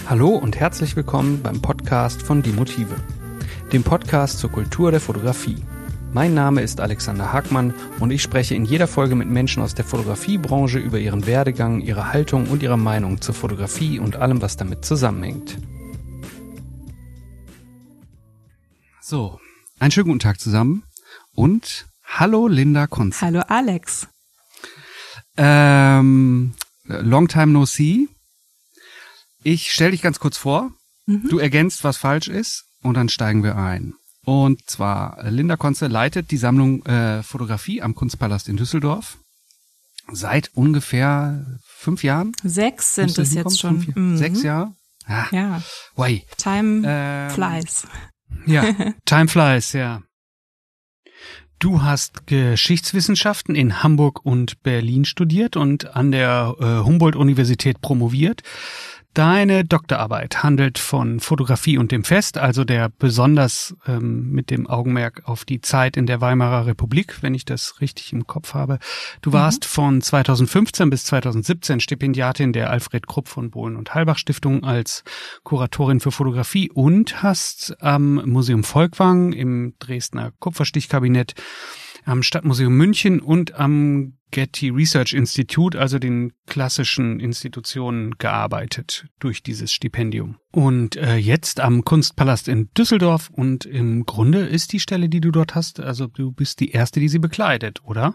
Hallo und herzlich willkommen beim Podcast von Die Motive, dem Podcast zur Kultur der Fotografie. Mein Name ist Alexander Hagmann und ich spreche in jeder Folge mit Menschen aus der Fotografiebranche über ihren Werdegang, ihre Haltung und ihre Meinung zur Fotografie und allem, was damit zusammenhängt. So, einen schönen guten Tag zusammen und hallo Linda Konz. Hallo Alex. Long time no see. Ich stelle dich ganz kurz vor, Du ergänzt, was falsch ist und dann steigen wir ein. Und zwar, Linda Konze leitet die Sammlung Fotografie am Kunstpalast in Düsseldorf seit ungefähr 5 Jahren. 6 sind es jetzt schon. 6 Jahre? Ah, ja. Way. Time flies. Ja, time flies, ja. Du hast Geschichtswissenschaften in Hamburg und Berlin studiert und an der Humboldt-Universität promoviert. Deine Doktorarbeit handelt von Fotografie und dem Fest, also der besonders mit dem Augenmerk auf die Zeit in der Weimarer Republik, wenn ich das richtig im Kopf habe. Du warst von 2015 bis 2017 Stipendiatin der Alfred Krupp von Bohlen und Halbach Stiftung als Kuratorin für Fotografie und hast am Museum Volkwang, im Dresdner Kupferstichkabinett, am Stadtmuseum München und am Getty Research Institute, also den klassischen Institutionen, gearbeitet durch dieses Stipendium. Und jetzt am Kunstpalast in Düsseldorf und im Grunde ist die Stelle, die du dort hast, also du bist die Erste, die sie bekleidet, oder?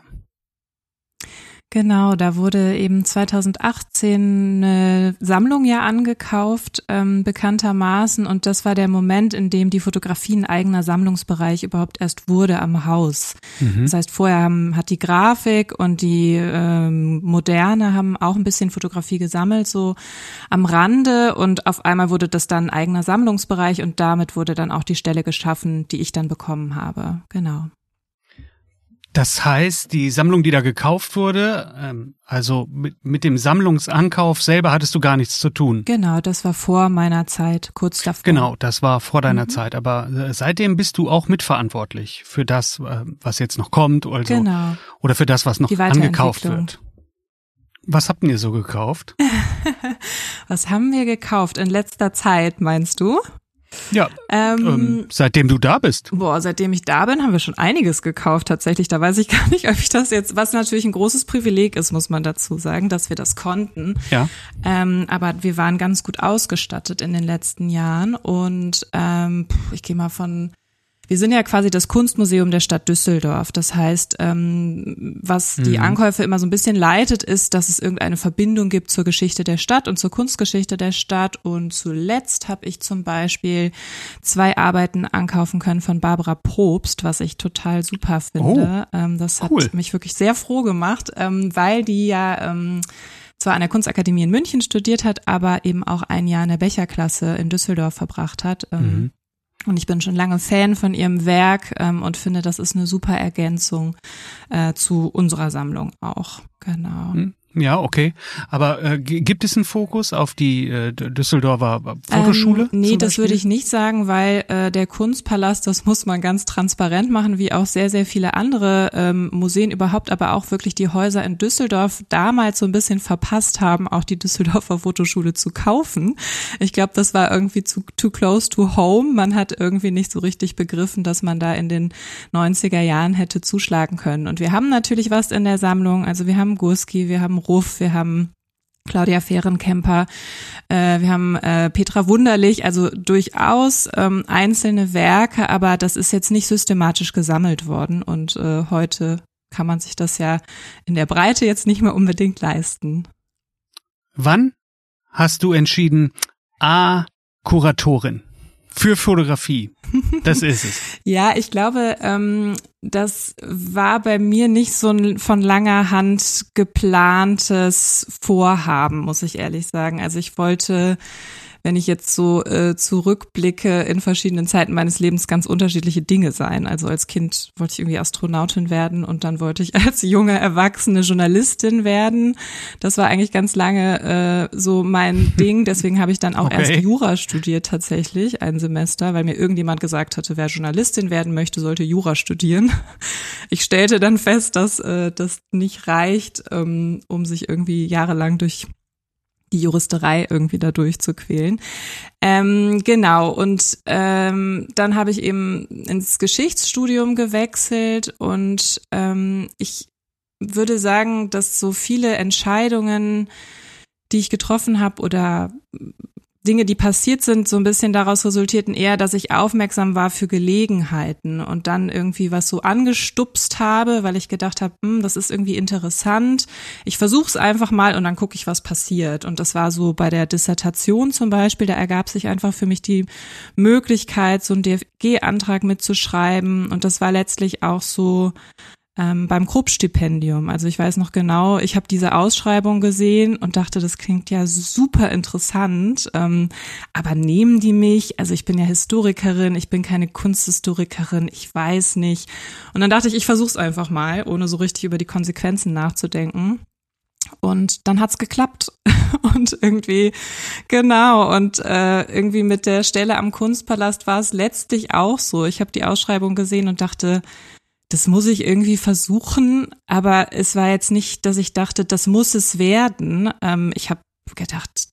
Genau, da wurde eben 2018 eine Sammlung ja angekauft, bekanntermaßen. Und das war der Moment, in dem die Fotografie ein eigener Sammlungsbereich überhaupt erst wurde am Haus. Das heißt, vorher hat die Grafik und die Moderne haben auch ein bisschen Fotografie gesammelt, so am Rande. Und auf einmal wurde das dann ein eigener Sammlungsbereich und damit wurde dann auch die Stelle geschaffen, die ich dann bekommen habe. Genau. Das heißt, die Sammlung, die da gekauft wurde, also mit dem Sammlungsankauf selber hattest du gar nichts zu tun. Genau, das war vor meiner Zeit, kurz davor. Genau, das war vor deiner Zeit, aber seitdem bist du auch mitverantwortlich für das, was jetzt noch kommt, also, genau. Oder für das, was noch angekauft wird. Was habt ihr so gekauft? Was haben wir gekauft in letzter Zeit, meinst du? Ja, seitdem du da bist. Seitdem ich da bin, haben wir schon einiges gekauft tatsächlich. Da weiß ich gar nicht, ob ich das jetzt, was natürlich ein großes Privileg ist, muss man dazu sagen, dass wir das konnten. Ja. Aber wir waren ganz gut ausgestattet in den letzten Jahren und ich gehe mal wir sind ja quasi das Kunstmuseum der Stadt Düsseldorf. Das heißt, was die Ankäufe immer so ein bisschen leitet, ist, dass es irgendeine Verbindung gibt zur Geschichte der Stadt und zur Kunstgeschichte der Stadt. Und zuletzt habe ich zum Beispiel 2 Arbeiten ankaufen können von Barbara Probst, was ich total super finde. Das hat mich wirklich sehr froh gemacht, weil die ja zwar an der Kunstakademie in München studiert hat, aber eben auch ein Jahr in der Becherklasse in Düsseldorf verbracht hat. Und ich bin schon lange Fan von ihrem Werk und finde, das ist eine super Ergänzung zu unserer Sammlung auch. Genau. Ja, okay. Aber gibt es einen Fokus auf die Düsseldorfer Fotoschule? Nee, das würde ich nicht sagen, weil der Kunstpalast, das muss man ganz transparent machen, wie auch sehr, sehr viele andere Museen überhaupt, aber auch wirklich die Häuser in Düsseldorf damals so ein bisschen verpasst haben, auch die Düsseldorfer Fotoschule zu kaufen. Ich glaube, das war irgendwie too close to home. Man hat irgendwie nicht so richtig begriffen, dass man da in den 90er Jahren hätte zuschlagen können. Und wir haben natürlich was in der Sammlung. Also wir haben Gursky, wir haben Ruff, wir haben Claudia Fehrenkemper, wir haben Petra Wunderlich, also durchaus einzelne Werke, aber das ist jetzt nicht systematisch gesammelt worden und heute kann man sich das ja in der Breite jetzt nicht mehr unbedingt leisten. Wann hast du entschieden, Kuratorin für Fotografie? Das ist es. Ja, ich glaube, das war bei mir nicht so ein von langer Hand geplantes Vorhaben, muss ich ehrlich sagen. Also ich wollte, wenn ich jetzt so zurückblicke, in verschiedenen Zeiten meines Lebens ganz unterschiedliche Dinge sein. Also als Kind wollte ich irgendwie Astronautin werden und dann wollte ich als junge Erwachsene Journalistin werden. Das war eigentlich ganz lange so mein Ding. Deswegen habe ich dann auch erst Jura studiert tatsächlich, ein Semester, weil mir irgendjemand gesagt hatte, wer Journalistin werden möchte, sollte Jura studieren. Ich stellte dann fest, dass das nicht reicht, um sich irgendwie jahrelang durch die Juristerei irgendwie da durchzuquälen. Genau, und dann habe ich eben ins Geschichtsstudium gewechselt und ich würde sagen, dass so viele Entscheidungen, die ich getroffen habe oder Dinge, die passiert sind, so ein bisschen daraus resultierten eher, dass ich aufmerksam war für Gelegenheiten und dann irgendwie was so angestupst habe, weil ich gedacht habe, das ist irgendwie interessant. Ich versuche es einfach mal und dann gucke ich, was passiert. Und das war so bei der Dissertation zum Beispiel, da ergab sich einfach für mich die Möglichkeit, so einen DFG-Antrag mitzuschreiben. Und das war letztlich auch so beim Krupp-Stipendium. Also ich weiß noch genau, ich habe diese Ausschreibung gesehen und dachte, das klingt ja super interessant, aber nehmen die mich? Also ich bin ja Historikerin, ich bin keine Kunsthistorikerin, ich weiß nicht. Und dann dachte ich versuche es einfach mal, ohne so richtig über die Konsequenzen nachzudenken. Und dann hat's geklappt und irgendwie, genau, und irgendwie mit der Stelle am Kunstpalast war es letztlich auch so. Ich habe die Ausschreibung gesehen und dachte, das muss ich irgendwie versuchen, aber es war jetzt nicht, dass ich dachte, das muss es werden. Ich habe gedacht,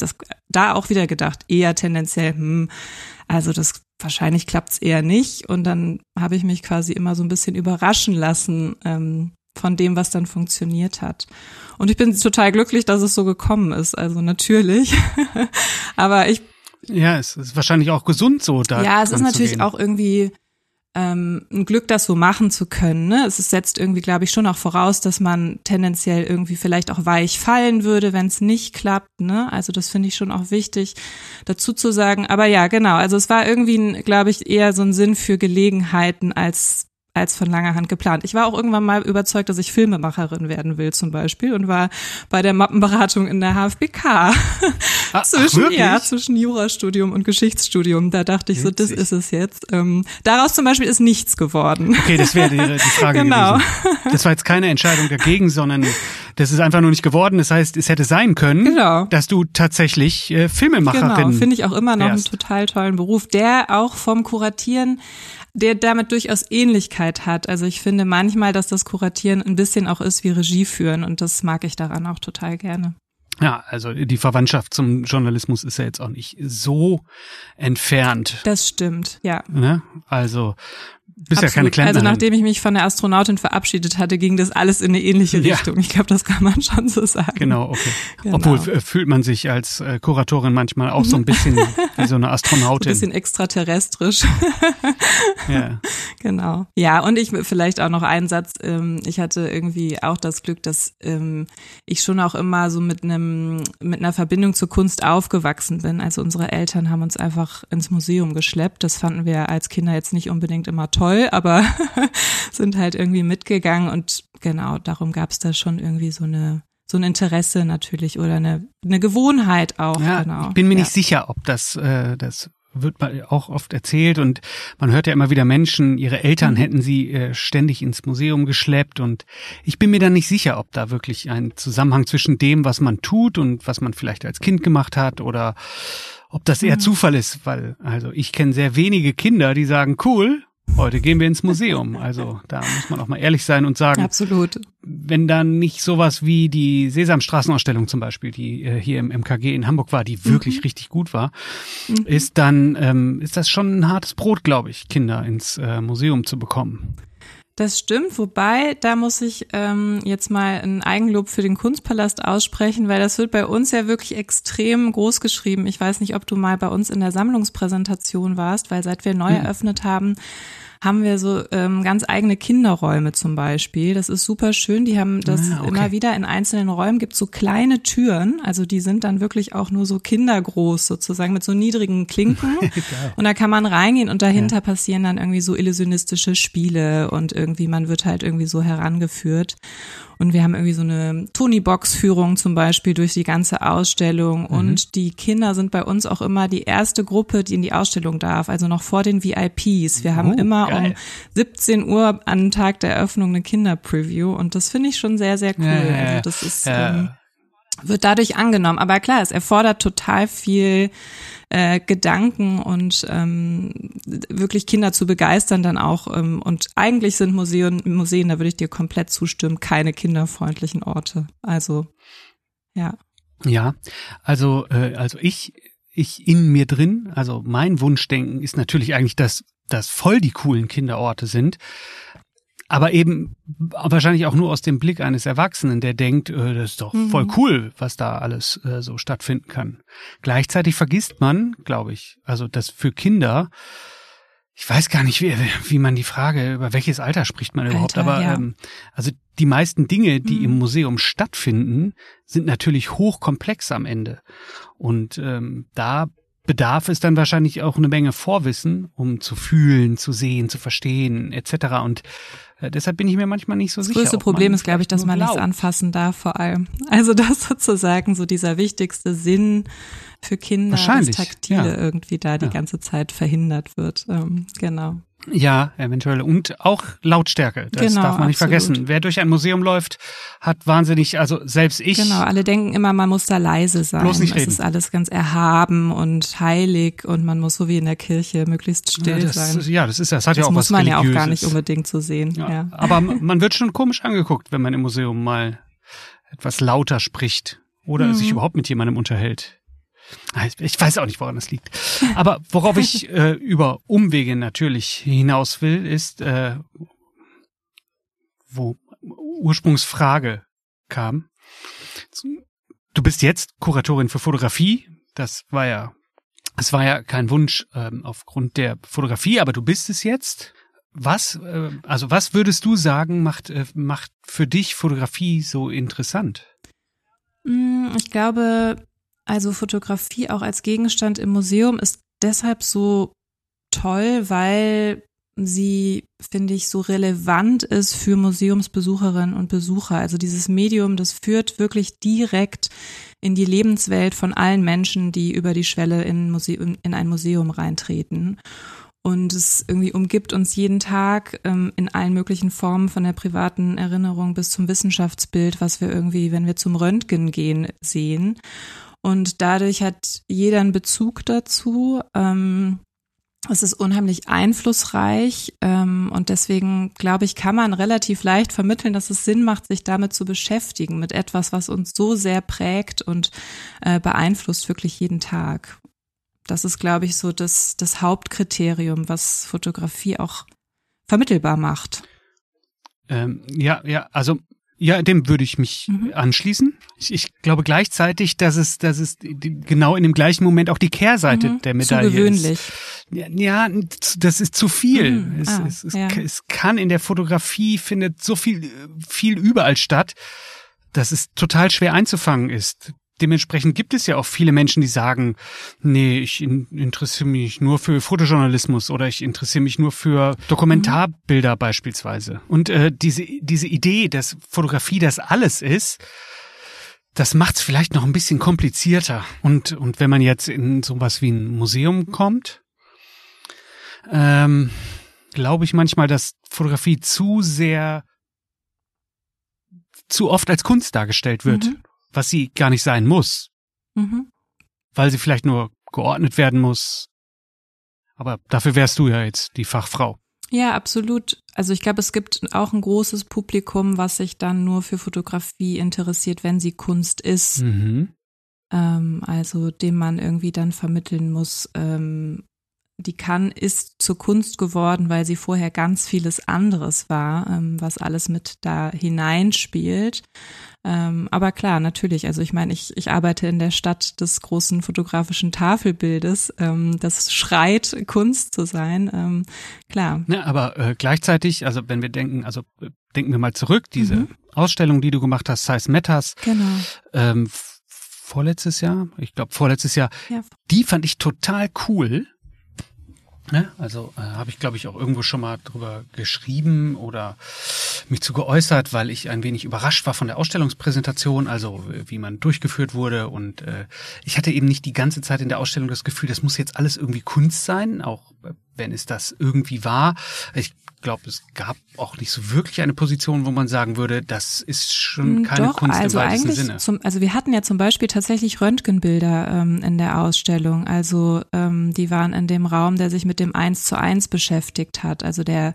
da auch wieder gedacht, eher tendenziell, also das wahrscheinlich klappt's eher nicht. Und dann habe ich mich quasi immer so ein bisschen überraschen lassen von dem, was dann funktioniert hat. Und ich bin total glücklich, dass es so gekommen ist. Also natürlich, aber ja, es ist wahrscheinlich auch gesund so da. Ja, es ist natürlich auch irgendwie ein Glück, das so machen zu können. Ne? Es setzt irgendwie, glaube ich, schon auch voraus, dass man tendenziell irgendwie vielleicht auch weich fallen würde, wenn es nicht klappt. Ne? Also das finde ich schon auch wichtig, dazu zu sagen. Aber ja, genau. Also es war irgendwie, glaube ich, eher so ein Sinn für Gelegenheiten als von langer Hand geplant. Ich war auch irgendwann mal überzeugt, dass ich Filmemacherin werden will zum Beispiel und war bei der Mappenberatung in der HFBK zwischen Jurastudium und Geschichtsstudium. Da dachte ich so, das ist es jetzt. Daraus zum Beispiel ist nichts geworden. Okay, das wäre die Frage genau. gewesen. Das war jetzt keine Entscheidung dagegen, sondern das ist einfach nur nicht geworden. Das heißt, es hätte sein können, dass du tatsächlich Filmemacherin Genau, finde ich auch immer noch wärst. einen total tollen Beruf, der auch vom Kuratieren der damit durchaus Ähnlichkeit hat. Also ich finde manchmal, dass das Kuratieren ein bisschen auch ist wie Regie führen und das mag ich daran auch total gerne. Ja, also die Verwandtschaft zum Journalismus ist ja jetzt auch nicht so entfernt. Das stimmt, ja. Ne? Also bist Absolut. ja keine Klempnerin. Also nachdem ich mich von der Astronautin verabschiedet hatte, ging das alles in eine ähnliche Richtung. Ich glaube, das kann man schon so sagen. Genau, okay. Genau. Obwohl fühlt man sich als Kuratorin manchmal auch so ein bisschen wie so eine Astronautin. Ein bisschen extraterrestrisch. Ja. Genau. Ja, und ich vielleicht auch noch einen Satz. Ich hatte irgendwie auch das Glück, dass ich schon auch immer so mit einer Verbindung zur Kunst aufgewachsen bin. Also unsere Eltern haben uns einfach ins Museum geschleppt. Das fanden wir als Kinder jetzt nicht unbedingt immer toll, aber sind halt irgendwie mitgegangen und genau, darum gab es da schon irgendwie so ein Interesse natürlich oder eine Gewohnheit auch. Ja, genau. Ich bin mir nicht sicher, ob das wird auch oft erzählt und man hört ja immer wieder Menschen, ihre Eltern hätten sie ständig ins Museum geschleppt und ich bin mir da nicht sicher, ob da wirklich ein Zusammenhang zwischen dem, was man tut und was man vielleicht als Kind gemacht hat oder ob das eher Zufall ist, weil also ich kenne sehr wenige Kinder, die sagen, cool, heute gehen wir ins Museum. Also da muss man auch mal ehrlich sein und sagen, absolut. Wenn da nicht sowas wie die Sesamstraßenausstellung zum Beispiel, die hier im MKG in Hamburg war, die wirklich richtig gut war, ist dann ist das schon ein hartes Brot, glaube ich, Kinder ins Museum zu bekommen. Das stimmt, wobei, da muss ich jetzt mal ein Eigenlob für den Kunstpalast aussprechen, weil das wird bei uns ja wirklich extrem groß geschrieben. Ich weiß nicht, ob du mal bei uns in der Sammlungspräsentation warst, weil seit wir neu eröffnet haben wir so ganz eigene Kinderräume zum Beispiel. Das ist super schön. Die haben das immer wieder in einzelnen Räumen, gibt so kleine Türen, also die sind dann wirklich auch nur so kindergroß sozusagen mit so niedrigen Klinken. Und da kann man reingehen und dahinter passieren dann irgendwie so illusionistische Spiele und irgendwie man wird halt irgendwie so herangeführt. Und wir haben irgendwie so eine Tony-Box-Führung zum Beispiel durch die ganze Ausstellung. Und die Kinder sind bei uns auch immer die erste Gruppe, die in die Ausstellung darf, also noch vor den VIPs. Wir haben immer um 17 Uhr am Tag der Eröffnung eine Kinder-Preview und das finde ich schon sehr, sehr cool. Also das ist wird dadurch angenommen. Aber klar, es erfordert total viel Gedanken und wirklich Kinder zu begeistern dann auch. Und eigentlich sind Museen, da würde ich dir komplett zustimmen, keine kinderfreundlichen Orte. Also, ja. Ja, also ich in mir drin, also mein Wunschdenken ist natürlich eigentlich, dass voll die coolen Kinderorte sind, aber eben wahrscheinlich auch nur aus dem Blick eines Erwachsenen, der denkt, das ist doch voll cool, was da alles so stattfinden kann. Gleichzeitig vergisst man, glaube ich, also das für Kinder, ich weiß gar nicht, wie man die Frage, über welches Alter spricht man überhaupt, aber ja. Also die meisten Dinge, die im Museum stattfinden, sind natürlich hochkomplex am Ende. Und da bedarf es dann wahrscheinlich auch eine Menge Vorwissen, um zu fühlen, zu sehen, zu verstehen etc. Und deshalb bin ich mir manchmal nicht so sicher. Das größte Problem ist, glaube ich, dass man nichts anfassen darf vor allem. Also dass sozusagen so dieser wichtigste Sinn für Kinder, das Taktile irgendwie da die ganze Zeit verhindert wird. Genau. Ja, eventuell. Und auch Lautstärke. Das darf man nicht vergessen. Wer durch ein Museum läuft, hat wahnsinnig, also selbst ich. Genau, alle denken immer, man muss da leise sein. Bloß nicht reden. Es ist alles ganz erhaben und heilig und man muss so wie in der Kirche möglichst still sein. Ja, das hat ja auch was Religiöses. Das muss man ja auch gar nicht unbedingt so sehen. Ja. Aber man wird schon komisch angeguckt, wenn man im Museum mal etwas lauter spricht oder sich überhaupt mit jemandem unterhält. Ich weiß auch nicht, woran das liegt. Aber worauf ich über Umwege natürlich hinaus will, ist, wo Ursprungsfrage kam. Du bist jetzt Kuratorin für Fotografie. Das war ja kein Wunsch aufgrund der Fotografie, aber du bist es jetzt. Was würdest du sagen, macht für dich Fotografie so interessant? Ich glaube, also Fotografie auch als Gegenstand im Museum ist deshalb so toll, weil sie, finde ich, so relevant ist für Museumsbesucherinnen und Besucher. Also dieses Medium, das führt wirklich direkt in die Lebenswelt von allen Menschen, die über die Schwelle in ein Museum reintreten. Und es irgendwie umgibt uns jeden Tag in allen möglichen Formen, von der privaten Erinnerung bis zum Wissenschaftsbild, was wir irgendwie, wenn wir zum Röntgen gehen, sehen. Und dadurch hat jeder einen Bezug dazu. Es ist unheimlich einflussreich und deswegen, glaube ich, kann man relativ leicht vermitteln, dass es Sinn macht, sich damit zu beschäftigen, mit etwas, was uns so sehr prägt und beeinflusst wirklich jeden Tag. Das ist, glaube ich, so das Hauptkriterium, was Fotografie auch vermittelbar macht. Ja, dem würde ich mich anschließen. Ich glaube gleichzeitig, dass es genau in dem gleichen Moment auch die Kehrseite der Medaille zu gewöhnlich ist. Ja, das ist zu viel. Es kann in der Fotografie findet so viel überall statt, dass es total schwer einzufangen ist. Dementsprechend gibt es ja auch viele Menschen, die sagen, nee, ich interessiere mich nur für Fotojournalismus oder ich interessiere mich nur für Dokumentarbilder beispielsweise. Und diese Idee, dass Fotografie das alles ist, das macht es vielleicht noch ein bisschen komplizierter. Und wenn man jetzt in sowas wie ein Museum kommt, glaube ich manchmal, dass Fotografie zu oft als Kunst dargestellt wird. Was sie gar nicht sein muss, weil sie vielleicht nur geordnet werden muss. Aber dafür wärst du ja jetzt die Fachfrau. Ja, absolut. Also ich glaube, es gibt auch ein großes Publikum, was sich dann nur für Fotografie interessiert, wenn sie Kunst ist. Also dem man irgendwie dann vermitteln muss, ist zur Kunst geworden, weil sie vorher ganz vieles anderes war, was alles mit da hineinspielt. Aber klar, natürlich, also ich meine, ich arbeite in der Stadt des großen fotografischen Tafelbildes, das schreit, Kunst zu sein, klar. Ja, aber gleichzeitig, also wenn wir denken wir mal zurück, diese Ausstellung, die du gemacht hast, Size Matters, genau. vorletztes Jahr, ja. Die fand ich total cool. Ne? Also habe ich, glaube ich, auch irgendwo schon mal drüber geschrieben oder mich zu geäußert, weil ich ein wenig überrascht war von der Ausstellungspräsentation, also wie man durchgeführt wurde. Und ich hatte eben nicht die ganze Zeit in der Ausstellung das Gefühl, das muss jetzt alles irgendwie Kunst sein, auch wenn es das irgendwie war. Ich glaube, es gab auch nicht so wirklich eine Position, wo man sagen würde, das ist schon keine Kunst im weitesten Sinne. Also wir hatten ja zum Beispiel tatsächlich Röntgenbilder in der Ausstellung. Also die waren in dem Raum, der sich mit dem 1:1 beschäftigt hat. Also der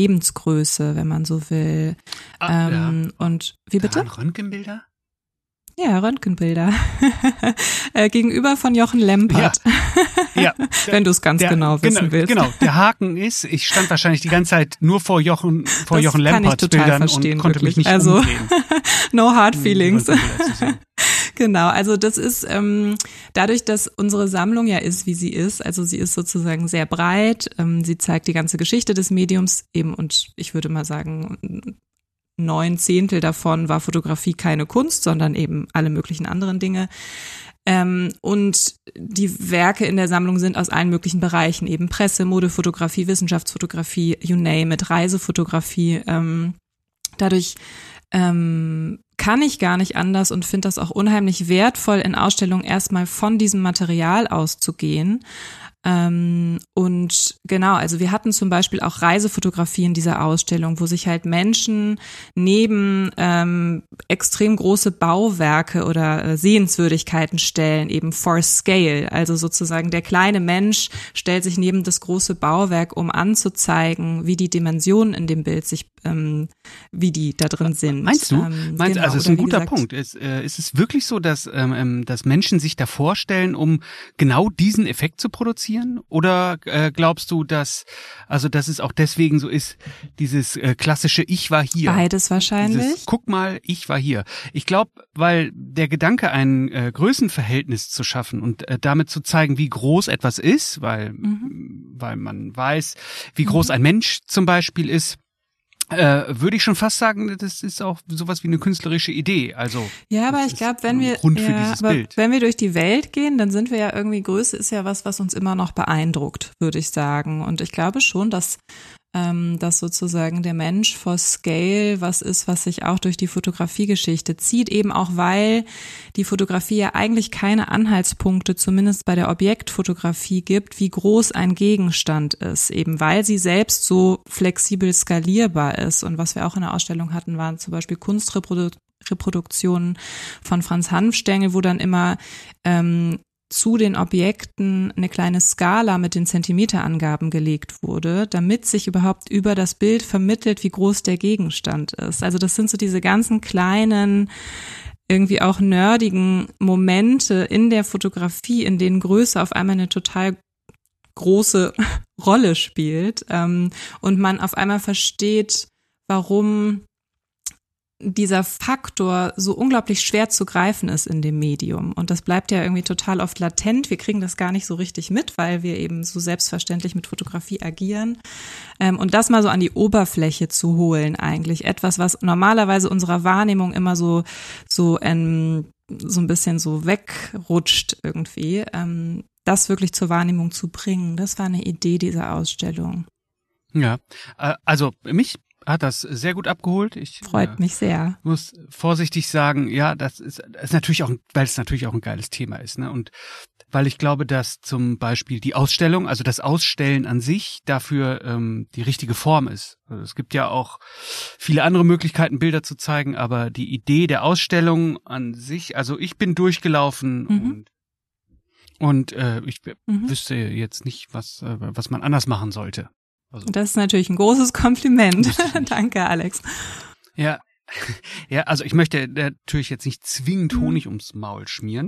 Lebensgröße, wenn man so will. Ja. Und wie bitte? Da waren Röntgenbilder? Ja, Röntgenbilder. Gegenüber von Jochen Lempert. Ja. Wenn du es ganz genau wissen willst. Genau, der Haken ist, ich stand wahrscheinlich die ganze Zeit nur vor Jochen Lemperts Bildern und konnte mich nicht umdrehen. No hard feelings. Genau, also das ist dadurch, dass unsere Sammlung ja ist, wie sie ist, also sie ist sozusagen sehr breit, sie zeigt die ganze Geschichte des Mediums eben und ich würde mal sagen, 9/10 davon war Fotografie keine Kunst, sondern eben alle möglichen anderen Dinge. Und die Werke in der Sammlung sind aus allen möglichen Bereichen, eben Presse, Modefotografie, Wissenschaftsfotografie, you name it, Reisefotografie. Dadurch kann ich gar nicht anders und finde das auch unheimlich wertvoll, in Ausstellungen erstmal von diesem Material auszugehen. Und genau, also wir hatten zum Beispiel auch Reisefotografie in dieser Ausstellung, wo sich halt Menschen neben extrem große Bauwerke oder Sehenswürdigkeiten stellen, eben for scale. Also sozusagen der kleine Mensch stellt sich neben das große Bauwerk, um anzuzeigen, wie die Dimensionen in dem Bild sich, wie die da drin sind. Meinst du? Genau, also ist ein guter Punkt. Ist es wirklich so, dass Menschen sich da vorstellen, um genau diesen Effekt zu produzieren? Oder glaubst du, dass es auch deswegen so ist, dieses klassische Ich war hier? Beides wahrscheinlich. Guck mal, ich war hier. Ich glaube, weil der Gedanke, ein Größenverhältnis zu schaffen und damit zu zeigen, wie groß etwas ist, weil man weiß, wie groß ein Mensch zum Beispiel ist, würde ich schon fast sagen, das ist auch sowas wie eine künstlerische Idee. Also ja, aber ich glaube, wenn wir durch die Welt gehen, dann sind wir ja irgendwie, Größe ist ja was uns immer noch beeindruckt, würde ich sagen. Und ich glaube schon, dass sozusagen der Mensch for Scale was ist, was sich auch durch die Fotografiegeschichte zieht, eben auch weil die Fotografie ja eigentlich keine Anhaltspunkte, zumindest bei der Objektfotografie gibt, wie groß ein Gegenstand ist, eben weil sie selbst so flexibel skalierbar ist. Und was wir auch in der Ausstellung hatten, waren zum Beispiel Kunstreproduktionen von Franz Hanfstengel, wo dann immer zu den Objekten eine kleine Skala mit den Zentimeterangaben gelegt wurde, damit sich überhaupt über das Bild vermittelt, wie groß der Gegenstand ist. Also das sind so diese ganzen kleinen, irgendwie auch nerdigen Momente in der Fotografie, in denen Größe auf einmal eine total große Rolle spielt und man auf einmal versteht, warum dieser Faktor so unglaublich schwer zu greifen ist in dem Medium. Und das bleibt ja irgendwie total oft latent. Wir kriegen das gar nicht so richtig mit, weil wir eben so selbstverständlich mit Fotografie agieren. Und das mal so an die Oberfläche zu holen eigentlich. Etwas, was normalerweise unserer Wahrnehmung immer so ein bisschen so wegrutscht irgendwie. Das wirklich zur Wahrnehmung zu bringen, das war eine Idee dieser Ausstellung. Ja, also mich hat das sehr gut abgeholt. Freut mich sehr. Muss vorsichtig sagen, ja, das ist natürlich auch, weil es natürlich auch ein geiles Thema ist, ne? Und weil ich glaube, dass zum Beispiel die Ausstellung, also das Ausstellen an sich dafür die richtige Form ist. Also es gibt ja auch viele andere Möglichkeiten, Bilder zu zeigen, aber die Idee der Ausstellung an sich, also ich bin durchgelaufen und ich wüsste jetzt nicht, was man anders machen sollte. Also, das ist natürlich ein großes Kompliment. Danke, Alex. Ja, also ich möchte natürlich jetzt nicht zwingend Honig ums Maul schmieren.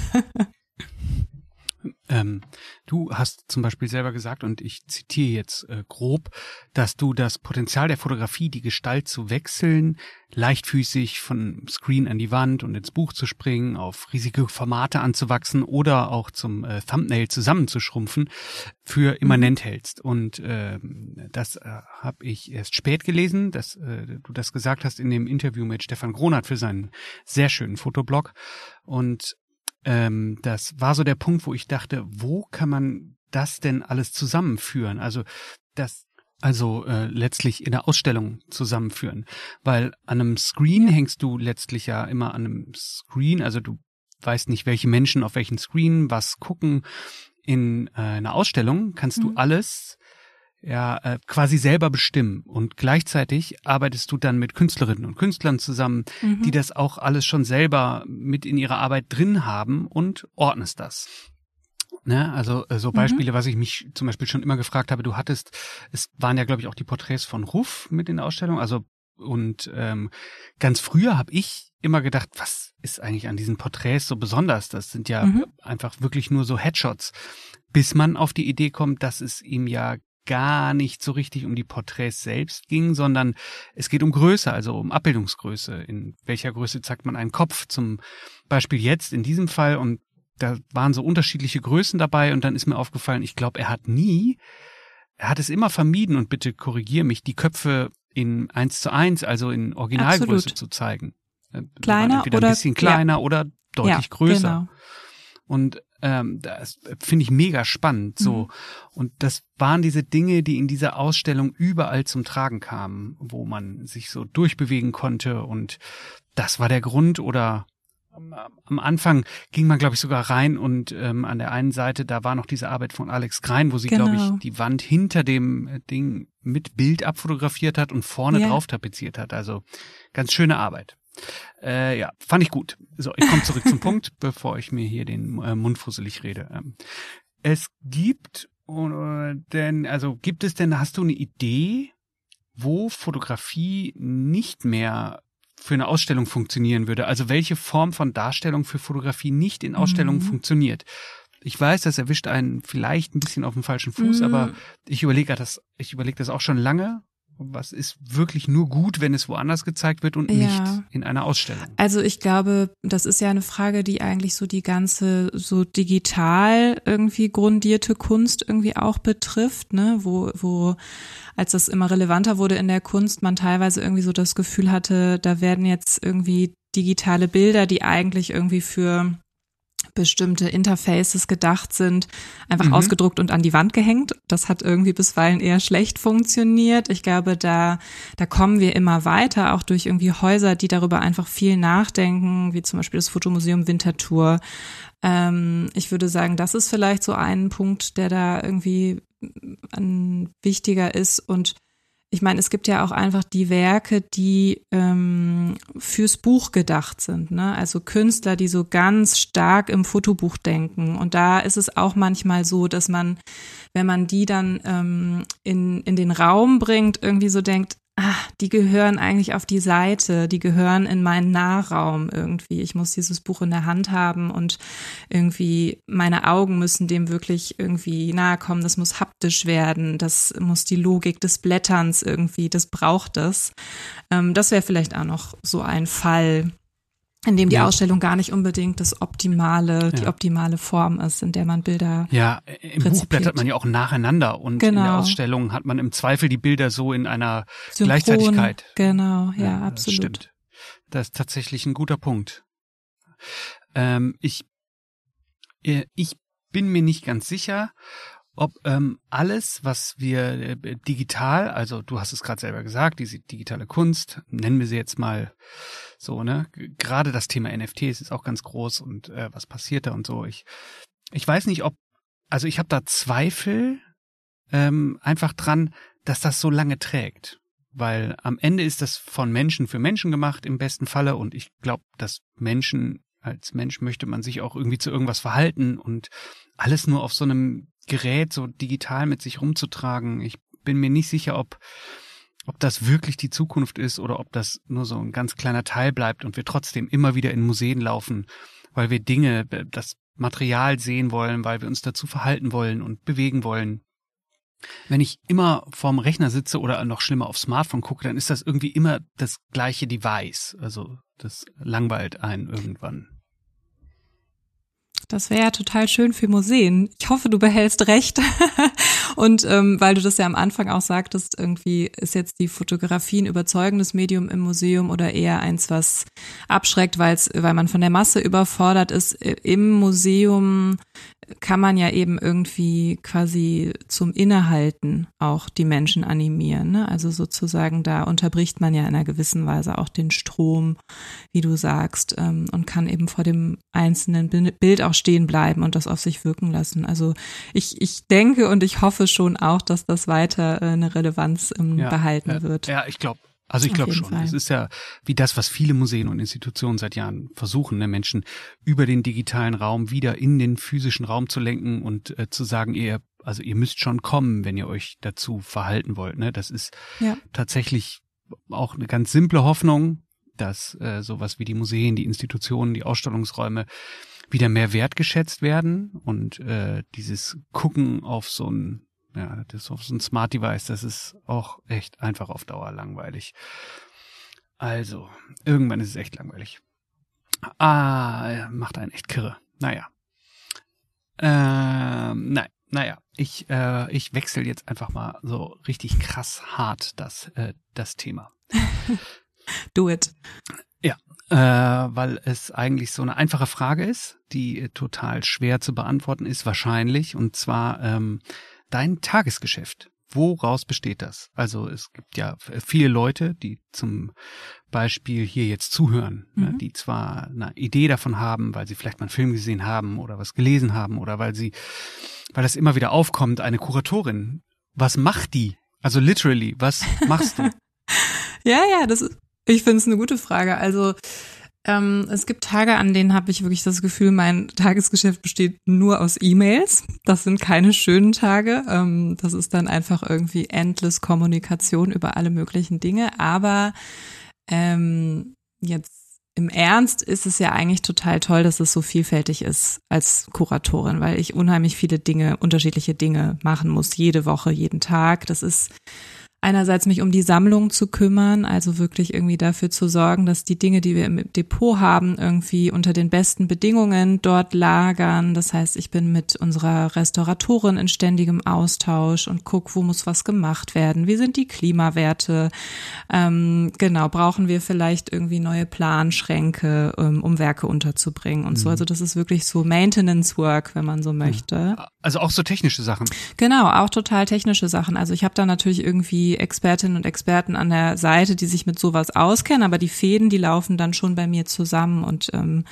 Du hast zum Beispiel selber gesagt, und ich zitiere jetzt grob, dass du das Potenzial der Fotografie, die Gestalt zu wechseln, leichtfüßig von Screen an die Wand und ins Buch zu springen, auf riesige Formate anzuwachsen oder auch zum Thumbnail zusammenzuschrumpfen, für immanent hältst. Und das habe ich erst spät gelesen, dass du das gesagt hast in dem Interview mit Stefan Gronert für seinen sehr schönen Fotoblog. Und das war so der Punkt, wo ich dachte, wo kann man das denn alles zusammenführen? Also letztlich in der Ausstellung zusammenführen. Weil an einem Screen hängst du letztlich ja immer an einem Screen, also du weißt nicht, welche Menschen auf welchen Screen was gucken. In einer Ausstellung kannst du alles quasi selber bestimmen. Und gleichzeitig arbeitest du dann mit Künstlerinnen und Künstlern zusammen, die das auch alles schon selber mit in ihrer Arbeit drin haben und ordnest das. Ne? Also so Beispiele, was ich mich zum Beispiel schon immer gefragt habe, es waren ja, glaube ich, auch die Porträts von Ruff mit in der Ausstellung, also Und ganz früher habe ich immer gedacht, was ist eigentlich an diesen Porträts so besonders? Das sind ja einfach wirklich nur so Headshots. Bis man auf die Idee kommt, dass es ihm ja gar nicht so richtig um die Porträts selbst ging, sondern es geht um Größe, also um Abbildungsgröße. In welcher Größe zeigt man einen Kopf? Zum Beispiel jetzt in diesem Fall, und da waren so unterschiedliche Größen dabei, und dann ist mir aufgefallen, ich glaube, er hat es immer vermieden, und bitte korrigier mich, die Köpfe in 1:1, also in Originalgröße Absolut. zu zeigen. Kleiner entweder oder ein bisschen kleiner oder deutlich größer. Genau. Und das finde ich mega spannend. So. Und das waren diese Dinge, die in dieser Ausstellung überall zum Tragen kamen, wo man sich so durchbewegen konnte. Und das war der Grund. Oder am Anfang ging man, glaube ich, sogar rein, und an der einen Seite, da war noch diese Arbeit von Alex Grein, wo sie, glaube ich, die Wand hinter dem Ding mit Bild abfotografiert hat und vorne drauf tapeziert hat. Also ganz schöne Arbeit. Ja, fand ich gut. So, ich komme zurück zum Punkt, bevor ich mir hier den Mund fusselig rede. Es gibt, gibt es denn, hast du eine Idee, wo Fotografie nicht mehr für eine Ausstellung funktionieren würde? Also welche Form von Darstellung für Fotografie nicht in Ausstellungen funktioniert? Ich weiß, das erwischt einen vielleicht ein bisschen auf dem falschen Fuß, aber ich überlege das auch schon lange. Was ist wirklich nur gut, wenn es woanders gezeigt wird und nicht in einer Ausstellung? Also ich glaube, das ist ja eine Frage, die eigentlich so die ganze so digital irgendwie grundierte Kunst irgendwie auch betrifft, ne, wo als das immer relevanter wurde in der Kunst, man teilweise irgendwie so das Gefühl hatte, da werden jetzt irgendwie digitale Bilder, die eigentlich irgendwie für bestimmte Interfaces gedacht sind, einfach ausgedruckt und an die Wand gehängt. Das hat irgendwie bisweilen eher schlecht funktioniert. Ich glaube, da kommen wir immer weiter, auch durch irgendwie Häuser, die darüber einfach viel nachdenken, wie zum Beispiel das Fotomuseum Winterthur. Ich würde sagen, das ist vielleicht so ein Punkt, der da irgendwie wichtiger ist. Und ich meine, es gibt ja auch einfach die Werke, die fürs Buch gedacht sind, ne? Also Künstler, die so ganz stark im Fotobuch denken. Und da ist es auch manchmal so, dass man, wenn man die dann in den Raum bringt, irgendwie so denkt, die gehören eigentlich auf die Seite, die gehören in meinen Nahraum irgendwie. Ich muss dieses Buch in der Hand haben und irgendwie meine Augen müssen dem wirklich irgendwie nahe kommen. Das muss haptisch werden, das muss die Logik des Blätterns irgendwie, das braucht es. Das wäre vielleicht auch noch so ein Fall, in dem die Ausstellung gar nicht unbedingt die optimale Form ist, in der man Bilder im Buch blättert man ja auch nacheinander, und in der Ausstellung hat man im Zweifel die Bilder so in einer Synchron, Gleichzeitigkeit. Genau, ja, absolut. Das stimmt. Das ist tatsächlich ein guter Punkt. Ich bin mir nicht ganz sicher, ob alles, was wir digital, also du hast es gerade selber gesagt, diese digitale Kunst, nennen wir sie jetzt mal so, ne? Gerade das Thema NFTs ist auch ganz groß, und was passiert da und so. Ich weiß nicht, also ich habe da Zweifel einfach dran, dass das so lange trägt. Weil am Ende ist das von Menschen für Menschen gemacht im besten Falle, und ich glaube, dass als Mensch möchte man sich auch irgendwie zu irgendwas verhalten, und alles nur auf so einem Gerät so digital mit sich rumzutragen. Ich bin mir nicht sicher, ob das wirklich die Zukunft ist oder ob das nur so ein ganz kleiner Teil bleibt und wir trotzdem immer wieder in Museen laufen, weil wir Dinge, das Material sehen wollen, weil wir uns dazu verhalten wollen und bewegen wollen. Wenn ich immer vorm Rechner sitze oder noch schlimmer aufs Smartphone gucke, dann ist das irgendwie immer das gleiche Device. Also das langweilt einen irgendwann. Das wäre ja total schön für Museen. Ich hoffe, du behältst recht. Und weil du das ja am Anfang auch sagtest, irgendwie ist jetzt die Fotografie ein überzeugendes Medium im Museum oder eher eins, was abschreckt, weil man von der Masse überfordert ist. Im Museum kann man ja eben irgendwie quasi zum Innehalten auch die Menschen animieren, ne? Also sozusagen, da unterbricht man ja in einer gewissen Weise auch den Strom, wie du sagst, und kann eben vor dem einzelnen Bild auch stehen bleiben und das auf sich wirken lassen. Also ich denke und ich hoffe schon auch, dass das weiter eine Relevanz behalten wird. Ja, ich glaube. Also ich glaube schon. Es ist ja wie das, was viele Museen und Institutionen seit Jahren versuchen, ne, Menschen über den digitalen Raum wieder in den physischen Raum zu lenken und zu sagen, ihr müsst schon kommen, wenn ihr euch dazu verhalten wollt. Ne? Das ist tatsächlich auch eine ganz simple Hoffnung, dass sowas wie die Museen, die Institutionen, die Ausstellungsräume wieder mehr wertgeschätzt werden und dieses Gucken auf so ein Smart Device, das ist auch echt einfach auf Dauer langweilig. Also, irgendwann ist es echt langweilig. Macht einen echt kirre. Naja. Ich wechsle jetzt einfach mal so richtig krass hart das Thema. Do it. Ja, weil es eigentlich so eine einfache Frage ist, die total schwer zu beantworten ist wahrscheinlich, und zwar dein Tagesgeschäft. Woraus besteht das? Also es gibt ja viele Leute, die zum Beispiel hier jetzt zuhören, ne, die zwar eine Idee davon haben, weil sie vielleicht mal einen Film gesehen haben oder was gelesen haben oder weil das immer wieder aufkommt, eine Kuratorin. Was macht die? Also literally, was machst du? Ja, ich finde es eine gute Frage. Also es gibt Tage, an denen habe ich wirklich das Gefühl, mein Tagesgeschäft besteht nur aus E-Mails. Das sind keine schönen Tage. Das ist dann einfach irgendwie endless Kommunikation über alle möglichen Dinge. Aber jetzt im Ernst ist es ja eigentlich total toll, dass es so vielfältig ist als Kuratorin, weil ich unheimlich viele unterschiedliche Dinge machen muss, jede Woche, jeden Tag. Das ist einerseits mich um die Sammlung zu kümmern, also wirklich irgendwie dafür zu sorgen, dass die Dinge, die wir im Depot haben, irgendwie unter den besten Bedingungen dort lagern. Das heißt, ich bin mit unserer Restauratorin in ständigem Austausch und gucke, wo muss was gemacht werden, wie sind die Klimawerte, brauchen wir vielleicht irgendwie neue Planschränke, um Werke unterzubringen und so. Also das ist wirklich so Maintenance Work, wenn man so möchte. Also auch so technische Sachen. Genau, auch total technische Sachen. Also ich habe da natürlich irgendwie Expertinnen und Experten an der Seite, die sich mit sowas auskennen, aber die Fäden, die laufen dann schon bei mir zusammen und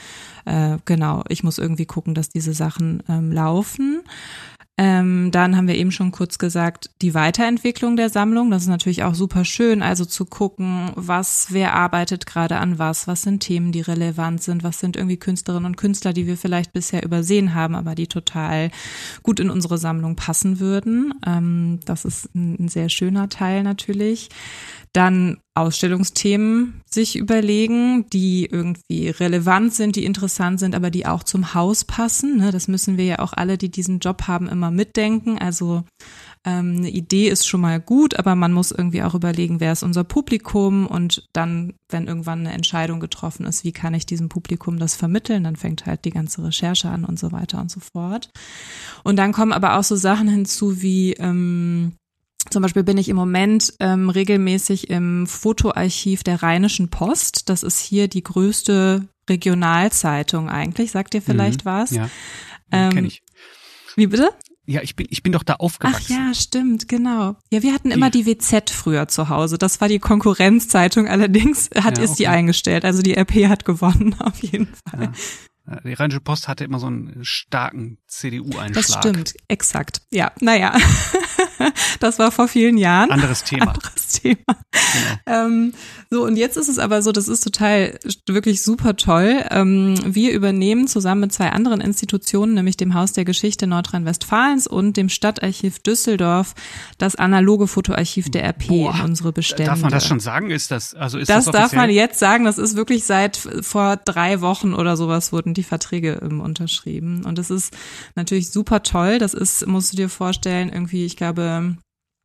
ich muss irgendwie gucken, dass diese Sachen laufen. Dann haben wir eben schon kurz gesagt, die Weiterentwicklung der Sammlung, das ist natürlich auch super schön, also zu gucken, wer arbeitet gerade an was sind Themen, die relevant sind, was sind irgendwie Künstlerinnen und Künstler, die wir vielleicht bisher übersehen haben, aber die total gut in unsere Sammlung passen würden. Das ist ein sehr schöner Teil natürlich. Dann Ausstellungsthemen sich überlegen, die irgendwie relevant sind, die interessant sind, aber die auch zum Haus passen. Ne? Das müssen wir ja auch alle, die diesen Job haben, immer mitdenken. Also eine Idee ist schon mal gut, aber man muss irgendwie auch überlegen, wer ist unser Publikum, und dann, wenn irgendwann eine Entscheidung getroffen ist, wie kann ich diesem Publikum das vermitteln, dann fängt halt die ganze Recherche an und so weiter und so fort. Und dann kommen aber auch so Sachen hinzu wie zum Beispiel bin ich im Moment regelmäßig im Fotoarchiv der Rheinischen Post. Das ist hier die größte Regionalzeitung eigentlich. Sagt ihr vielleicht was? Ja, kenn ich. Wie bitte? Ja, ich bin doch da aufgewachsen. Ach ja, stimmt, genau. Ja, wir hatten immer die WZ früher zu Hause. Das war die Konkurrenzzeitung, allerdings ist die eingestellt. Also die RP hat gewonnen, auf jeden Fall. Ja. Die Rheinische Post hatte immer so einen starken CDU-Einschlag. Das stimmt, exakt. Ja, naja, das war vor vielen Jahren. Anderes Thema. Genau. So, und jetzt ist es aber so, das ist wirklich super toll. Wir übernehmen zusammen mit 2 anderen Institutionen, nämlich dem Haus der Geschichte Nordrhein-Westfalens und dem Stadtarchiv Düsseldorf, das analoge Fotoarchiv der RP in unsere Bestände. Darf man das schon sagen? Das darf man jetzt sagen. Das ist wirklich seit vor 3 Wochen oder sowas wurden die Verträge unterschrieben. Und das ist natürlich super toll. Das ist, musst du dir vorstellen, irgendwie, ich glaube,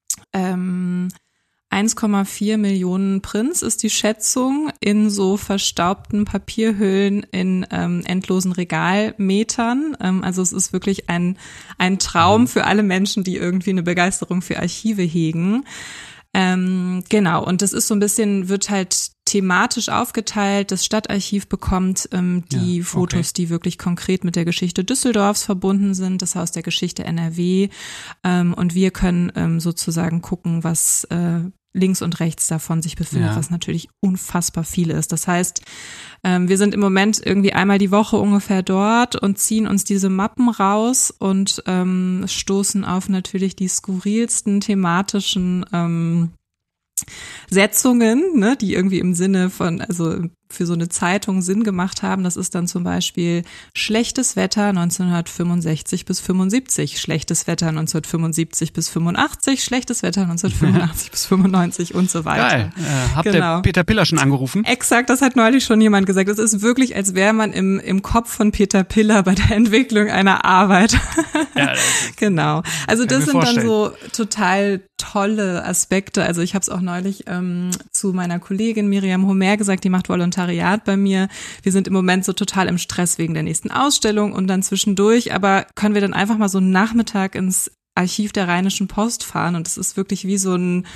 1,4 Millionen Prints ist die Schätzung in so verstaubten Papierhüllen in endlosen Regalmetern. Also es ist wirklich ein Traum für alle Menschen, die irgendwie eine Begeisterung für Archive hegen. Genau, und das ist so ein bisschen, wird halt thematisch aufgeteilt. Das Stadtarchiv bekommt die Fotos, die wirklich konkret mit der Geschichte Düsseldorfs verbunden sind, das Haus der Geschichte NRW. Und wir können sozusagen gucken, was links und rechts davon sich befindet, was natürlich unfassbar viel ist. Das heißt, wir sind im Moment irgendwie einmal die Woche ungefähr dort und ziehen uns diese Mappen raus und stoßen auf natürlich die skurrilsten thematischen Setzungen, ne, die irgendwie im Sinne von, also für so eine Zeitung Sinn gemacht haben. Das ist dann zum Beispiel schlechtes Wetter 1965 bis 75, schlechtes Wetter 1975 bis 85, schlechtes Wetter 1985 bis 95 und so weiter. Geil. Habt ihr Peter Piller schon angerufen? Exakt, das hat neulich schon jemand gesagt. Es ist wirklich, als wäre man im Kopf von Peter Piller bei der Entwicklung einer Arbeit. Ja, genau. Also das sind vorstellen. dann so total tolle Aspekte. Also ich habe es auch neulich zu meiner Kollegin Miriam Homer gesagt, die macht Volontariat bei mir. Wir sind im Moment so total im Stress wegen der nächsten Ausstellung und dann zwischendurch, aber können wir dann einfach mal so einen Nachmittag ins Archiv der Rheinischen Post fahren und es ist wirklich wie so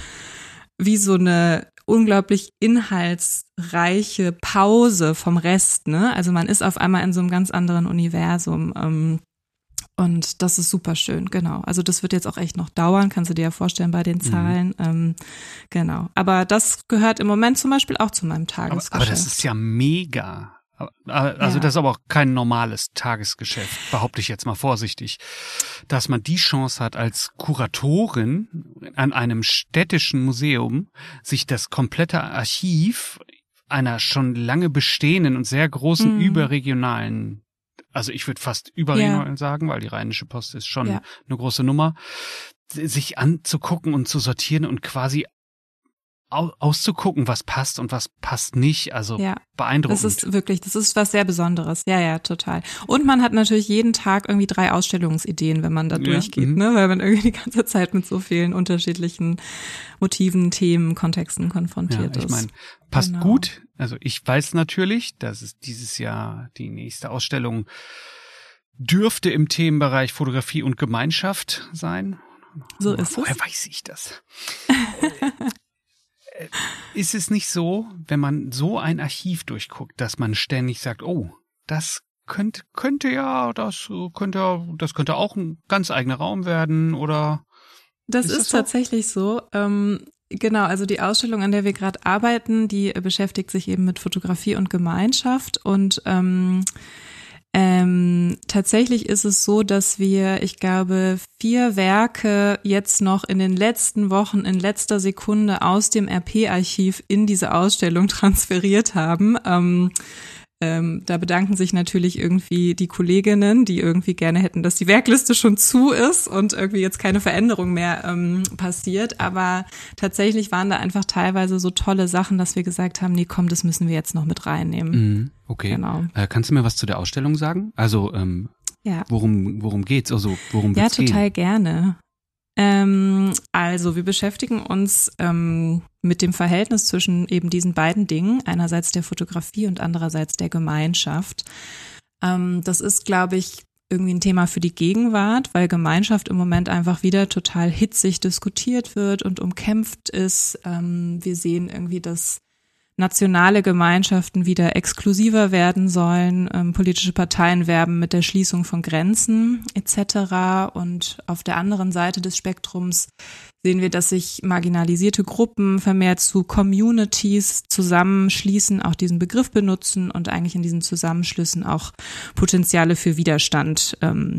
eine unglaublich inhaltsreiche Pause vom Rest, ne? Also man ist auf einmal in so einem ganz anderen Universum. Und das ist super schön, genau. Also das wird jetzt auch echt noch dauern, kannst du dir ja vorstellen bei den Zahlen. Genau. Aber das gehört im Moment zum Beispiel auch zu meinem Tagesgeschäft. Aber das ist ja mega. Also das ist aber auch kein normales Tagesgeschäft, behaupte ich jetzt mal vorsichtig. Dass man die Chance hat, als Kuratorin an einem städtischen Museum sich das komplette Archiv einer schon lange bestehenden und sehr großen überregionalen, also ich würde fast überregional sagen, weil die Rheinische Post ist schon eine große Nummer, sich anzugucken und zu sortieren und quasi auszugucken, was passt und was passt nicht. Also beeindruckend. Das ist was sehr Besonderes. Ja, total. Und man hat natürlich jeden Tag irgendwie 3 Ausstellungsideen, wenn man da durchgeht, ne? Weil man irgendwie die ganze Zeit mit so vielen unterschiedlichen Motiven, Themen, Kontexten konfrontiert ist. Ich meine, passt gut. Also ich weiß natürlich, dass es dieses Jahr die nächste Ausstellung dürfte im Themenbereich Fotografie und Gemeinschaft sein. So ist es. Woher weiß ich das? Ist es nicht so, wenn man so ein Archiv durchguckt, dass man ständig sagt, oh, das könnte auch ein ganz eigener Raum werden, oder? Das ist so? Tatsächlich so. Genau, also die Ausstellung, an der wir gerade arbeiten, die beschäftigt sich eben mit Fotografie und Gemeinschaft und tatsächlich ist es so, dass wir, ich glaube, 4 Werke jetzt noch in den letzten Wochen in letzter Sekunde aus dem RP-Archiv in diese Ausstellung transferiert haben. Da bedanken sich natürlich irgendwie die Kolleginnen, die irgendwie gerne hätten, dass die Werkliste schon zu ist und irgendwie jetzt keine Veränderung mehr passiert. Aber tatsächlich waren da einfach teilweise so tolle Sachen, dass wir gesagt haben, nee, komm, das müssen wir jetzt noch mit reinnehmen. Okay. Genau. Kannst du mir was zu der Ausstellung sagen? Also worum geht's? Also worum wird's gehen? Ja, total gerne. Also wir beschäftigen uns mit dem Verhältnis zwischen eben diesen beiden Dingen, einerseits der Fotografie und andererseits der Gemeinschaft. Das ist, glaube ich, irgendwie ein Thema für die Gegenwart, weil Gemeinschaft im Moment einfach wieder total hitzig diskutiert wird und umkämpft ist. Wir sehen irgendwie, dass nationale Gemeinschaften wieder exklusiver werden sollen, politische Parteien werben mit der Schließung von Grenzen etc. Und auf der anderen Seite des Spektrums sehen wir, dass sich marginalisierte Gruppen vermehrt zu Communities zusammenschließen, auch diesen Begriff benutzen und eigentlich in diesen Zusammenschlüssen auch Potenziale für Widerstand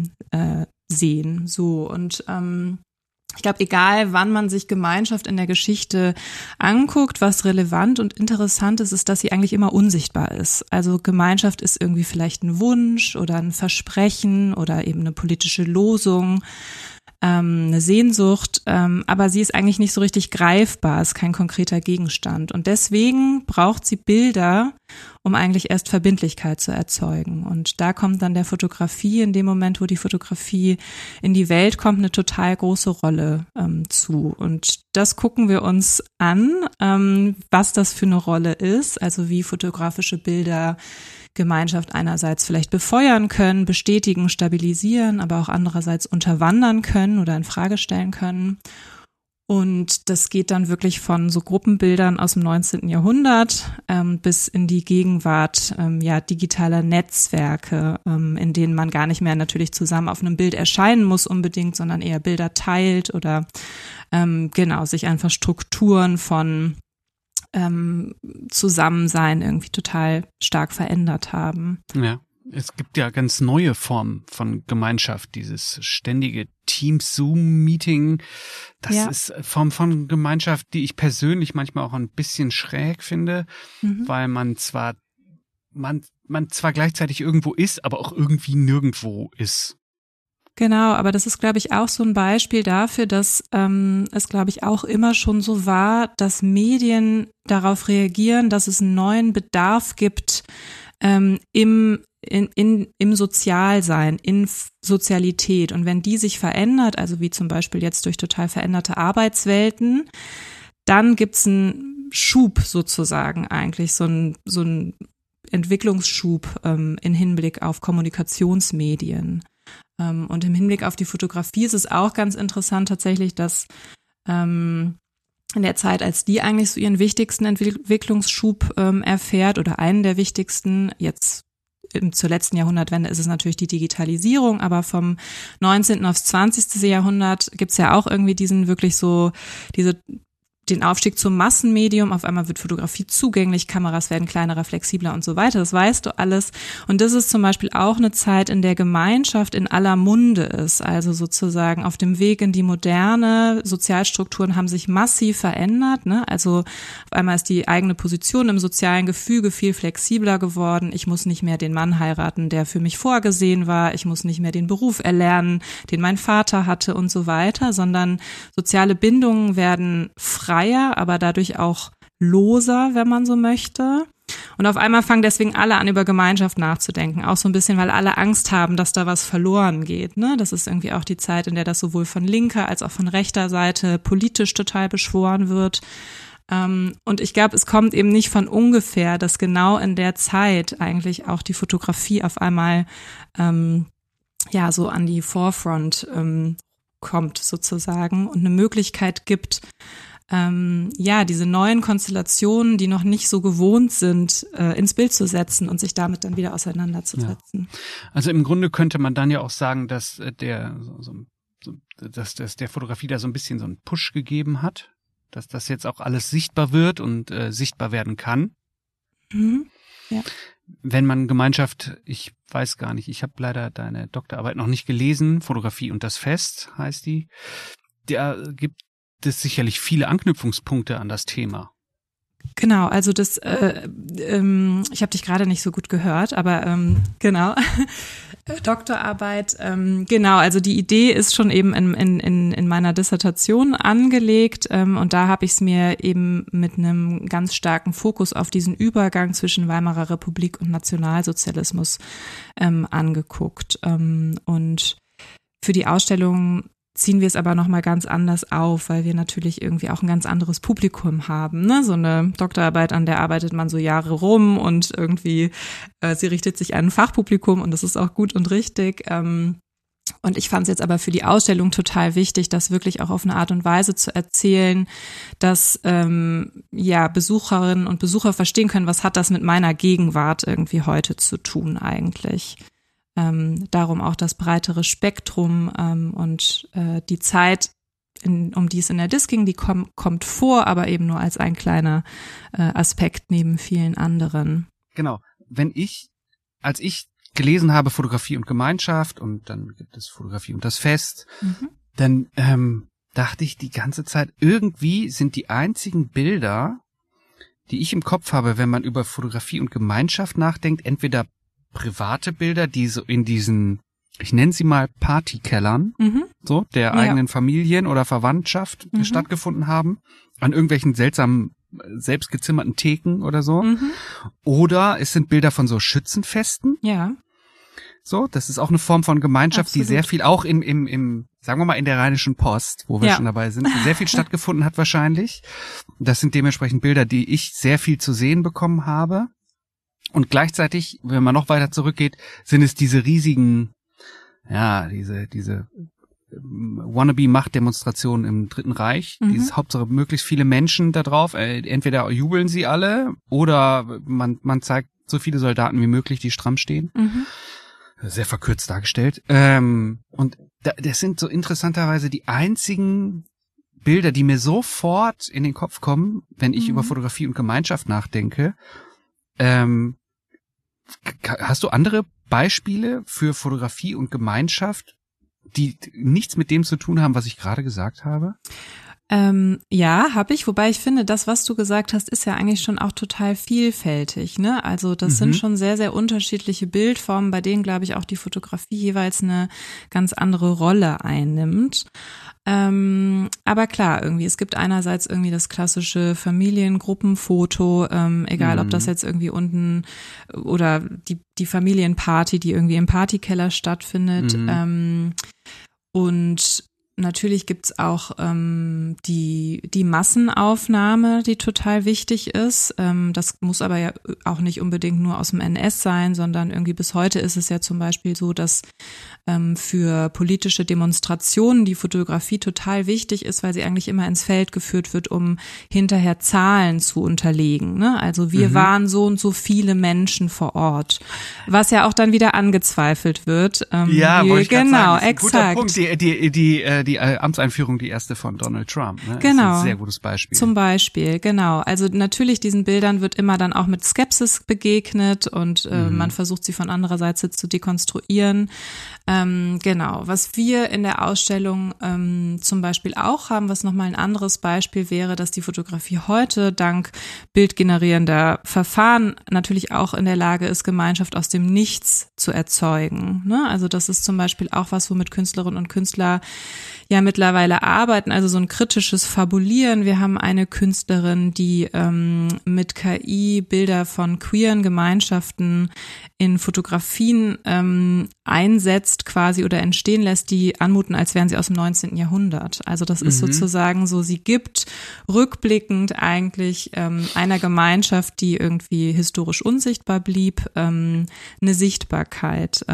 sehen. So und ich glaube, egal wann man sich Gemeinschaft in der Geschichte anguckt, was relevant und interessant ist, ist, dass sie eigentlich immer unsichtbar ist. Also Gemeinschaft ist irgendwie vielleicht ein Wunsch oder ein Versprechen oder eben eine politische Losung, eine Sehnsucht, aber sie ist eigentlich nicht so richtig greifbar, ist kein konkreter Gegenstand. Und deswegen braucht sie Bilder, um eigentlich erst Verbindlichkeit zu erzeugen. Und da kommt dann der Fotografie in dem Moment, wo die Fotografie in die Welt kommt, eine total große Rolle zu. Und das gucken wir uns an, was das für eine Rolle ist, also wie fotografische Bilder Gemeinschaft einerseits vielleicht befeuern können, bestätigen, stabilisieren, aber auch andererseits unterwandern können oder in Frage stellen können. Und das geht dann wirklich von so Gruppenbildern aus dem 19. Jahrhundert bis in die Gegenwart digitaler Netzwerke, in denen man gar nicht mehr natürlich zusammen auf einem Bild erscheinen muss unbedingt, sondern eher Bilder teilt oder sich einfach Strukturen von Zusammensein irgendwie total stark verändert haben. Ja, Es gibt ja ganz neue Formen von Gemeinschaft, dieses ständige Teams-Zoom-Meeting. Das ist Form von Gemeinschaft, die ich persönlich manchmal auch ein bisschen schräg finde, weil man zwar gleichzeitig irgendwo ist, aber auch irgendwie nirgendwo ist. Genau, aber das ist, glaube ich, auch so ein Beispiel dafür, dass es, glaube ich, auch immer schon so war, dass Medien darauf reagieren, dass es einen neuen Bedarf gibt im Sozialsein, in Sozialität. Und wenn die sich verändert, also wie zum Beispiel jetzt durch total veränderte Arbeitswelten, dann gibt's einen Schub sozusagen eigentlich, so ein Entwicklungsschub im Hinblick auf Kommunikationsmedien. Und im Hinblick auf die Fotografie ist es auch ganz interessant tatsächlich, dass in der Zeit, als die eigentlich so ihren wichtigsten Entwicklungsschub erfährt oder einen der wichtigsten, jetzt zur letzten Jahrhundertwende ist es natürlich die Digitalisierung, aber vom 19. aufs 20. Jahrhundert gibt's ja auch irgendwie den Aufstieg zum Massenmedium. Auf einmal wird Fotografie zugänglich, Kameras werden kleiner, flexibler und so weiter. Das weißt du alles. Und das ist zum Beispiel auch eine Zeit, in der Gemeinschaft in aller Munde ist. Also sozusagen auf dem Weg in die Moderne. Sozialstrukturen haben sich massiv verändert, ne? Also auf einmal ist die eigene Position im sozialen Gefüge viel flexibler geworden. Ich muss nicht mehr den Mann heiraten, der für mich vorgesehen war. Ich muss nicht mehr den Beruf erlernen, den mein Vater hatte und so weiter, sondern soziale Bindungen werden freier, aber dadurch auch loser, wenn man so möchte. Und auf einmal fangen deswegen alle an, über Gemeinschaft nachzudenken. Auch so ein bisschen, weil alle Angst haben, dass da was verloren geht. Ne? Das ist irgendwie auch die Zeit, in der das sowohl von linker als auch von rechter Seite politisch total beschworen wird. Und ich glaube, es kommt eben nicht von ungefähr, dass genau in der Zeit eigentlich auch die Fotografie auf einmal so an die Forefront kommt sozusagen und eine Möglichkeit gibt, diese neuen Konstellationen, die noch nicht so gewohnt sind, ins Bild zu setzen und sich damit dann wieder auseinanderzusetzen. Ja. Also im Grunde könnte man dann ja auch sagen, dass der Fotografie da so ein bisschen so einen Push gegeben hat, dass das jetzt auch alles sichtbar wird und sichtbar werden kann. Mhm. Ja. Wenn man Gemeinschaft, ich weiß gar nicht, ich habe leider deine Doktorarbeit noch nicht gelesen, Fotografie und das Fest heißt die, der gibt es sicherlich viele Anknüpfungspunkte an das Thema. Genau, also das, ich habe dich gerade nicht so gut gehört, aber genau, Doktorarbeit, genau, also die Idee ist schon eben in meiner Dissertation angelegt und da habe ich es mir eben mit einem ganz starken Fokus auf diesen Übergang zwischen Weimarer Republik und Nationalsozialismus angeguckt und für die Ausstellung ziehen wir es aber nochmal ganz anders auf, weil wir natürlich irgendwie auch ein ganz anderes Publikum haben. Ne? So eine Doktorarbeit, an der arbeitet man so Jahre rum und irgendwie sie richtet sich an ein Fachpublikum und das ist auch gut und richtig. Und ich fand es jetzt aber für die Ausstellung total wichtig, das wirklich auch auf eine Art und Weise zu erzählen, dass Besucherinnen und Besucher verstehen können, was hat das mit meiner Gegenwart irgendwie heute zu tun eigentlich. Darum auch das breitere Spektrum und die Zeit, um die es in der Disk ging, die kommt vor, aber eben nur als ein kleiner Aspekt neben vielen anderen. Genau. Als ich gelesen habe Fotografie und Gemeinschaft und dann gibt es Fotografie und das Fest, dann dachte ich die ganze Zeit, irgendwie sind die einzigen Bilder, die ich im Kopf habe, wenn man über Fotografie und Gemeinschaft nachdenkt, entweder private Bilder, die so in diesen, ich nenne sie mal Partykellern, so der eigenen Familien oder Verwandtschaft stattgefunden haben, an irgendwelchen seltsamen, selbstgezimmerten Theken oder so. Oder es sind Bilder von so Schützenfesten. Ja. So, das ist auch eine Form von Gemeinschaft, Absolut. Die sehr viel auch im sagen wir mal in der Rheinischen Post, wo wir schon dabei sind, sehr viel stattgefunden hat wahrscheinlich. Das sind dementsprechend Bilder, die ich sehr viel zu sehen bekommen habe. Und gleichzeitig, wenn man noch weiter zurückgeht, sind es diese riesigen, diese Wannabe-Machtdemonstrationen im Dritten Reich. Dieses Hauptsache möglichst viele Menschen da drauf. Entweder jubeln sie alle oder man zeigt so viele Soldaten wie möglich, die stramm stehen. Sehr verkürzt dargestellt. Und das sind so interessanterweise die einzigen Bilder, die mir sofort in den Kopf kommen, wenn ich über Fotografie und Gemeinschaft nachdenke. Hast du andere Beispiele für Fotografie und Gemeinschaft, die nichts mit dem zu tun haben, was ich gerade gesagt habe? Ja, habe ich, wobei ich finde, das, was du gesagt hast, ist ja eigentlich schon auch total vielfältig, ne? Also das sind schon sehr, sehr unterschiedliche Bildformen, bei denen, glaube ich, auch die Fotografie jeweils eine ganz andere Rolle einnimmt. Aber klar, irgendwie, es gibt einerseits irgendwie das klassische Familiengruppenfoto, egal ob das jetzt irgendwie unten oder die Familienparty, die irgendwie im Partykeller stattfindet, und natürlich gibt's auch die Massenaufnahme, die total wichtig ist. Das muss aber ja auch nicht unbedingt nur aus dem NS sein, sondern irgendwie bis heute ist es ja zum Beispiel so, dass für politische Demonstrationen die Fotografie total wichtig ist, weil sie eigentlich immer ins Feld geführt wird, um hinterher Zahlen zu unterlegen. Ne? Also wir waren so und so viele Menschen vor Ort, was ja auch dann wieder angezweifelt wird. Ja, wollte ich genau, sagen. exakt. Guter Punkt. Die Amtseinführung, die erste von Donald Trump. Ne? Genau. Ist ein sehr gutes Beispiel. Zum Beispiel, genau. Also natürlich diesen Bildern wird immer dann auch mit Skepsis begegnet und man versucht sie von anderer Seite zu dekonstruieren. Genau. Was wir in der Ausstellung zum Beispiel auch haben, was nochmal ein anderes Beispiel wäre, dass die Fotografie heute dank bildgenerierender Verfahren natürlich auch in der Lage ist, Gemeinschaft aus dem Nichts zu erzeugen. Ne? Also das ist zum Beispiel auch was, womit Künstlerinnen und Künstler ja mittlerweile arbeiten, also so ein kritisches Fabulieren. Wir haben eine Künstlerin, die mit KI Bilder von queeren Gemeinschaften in Fotografien einsetzt quasi oder entstehen lässt, die anmuten, als wären sie aus dem 19. Jahrhundert. Also das ist sozusagen so, sie gibt rückblickend eigentlich einer Gemeinschaft, die irgendwie historisch unsichtbar blieb, eine Sichtbarkeit.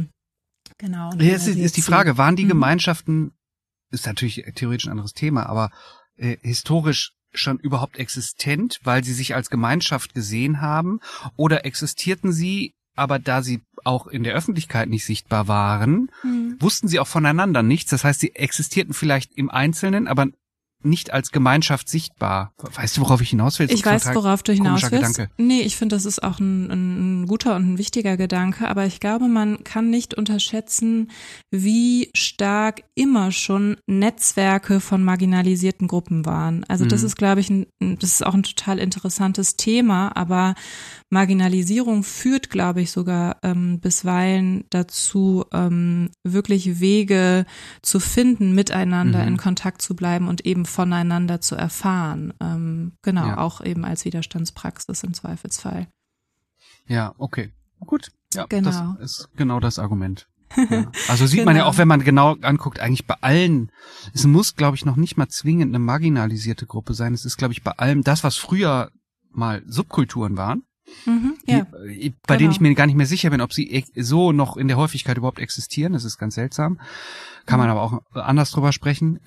Genau. Jetzt ist die Frage, waren die Gemeinschaften, ist natürlich theoretisch ein anderes Thema, aber historisch schon überhaupt existent, weil sie sich als Gemeinschaft gesehen haben, oder existierten sie, aber da sie auch in der Öffentlichkeit nicht sichtbar waren, wussten sie auch voneinander nichts. Das heißt, sie existierten vielleicht im Einzelnen, aber nicht als Gemeinschaft sichtbar. Weißt du, worauf ich hinaus will? Ich weiß, worauf du hinaus willst. Gedanke. Nee, ich finde, das ist auch ein guter und ein wichtiger Gedanke, aber ich glaube, man kann nicht unterschätzen, wie stark immer schon Netzwerke von marginalisierten Gruppen waren. Also das ist, glaube ich, das ist auch ein total interessantes Thema, aber Marginalisierung führt, glaube ich, sogar bisweilen dazu, wirklich Wege zu finden, miteinander in Kontakt zu bleiben und eben voneinander zu erfahren. Genau, ja. Auch eben als Widerstandspraxis im Zweifelsfall. Ja, okay. Gut. Ja, genau. Das ist genau das Argument. Ja. Also sieht man ja auch, wenn man genau anguckt, eigentlich bei allen, es muss, glaube ich, noch nicht mal zwingend eine marginalisierte Gruppe sein. Es ist, glaube ich, bei allem das, was früher mal Subkulturen waren, bei denen ich mir gar nicht mehr sicher bin, ob sie so noch in der Häufigkeit überhaupt existieren. Das ist ganz seltsam. Kann man aber auch anders drüber sprechen.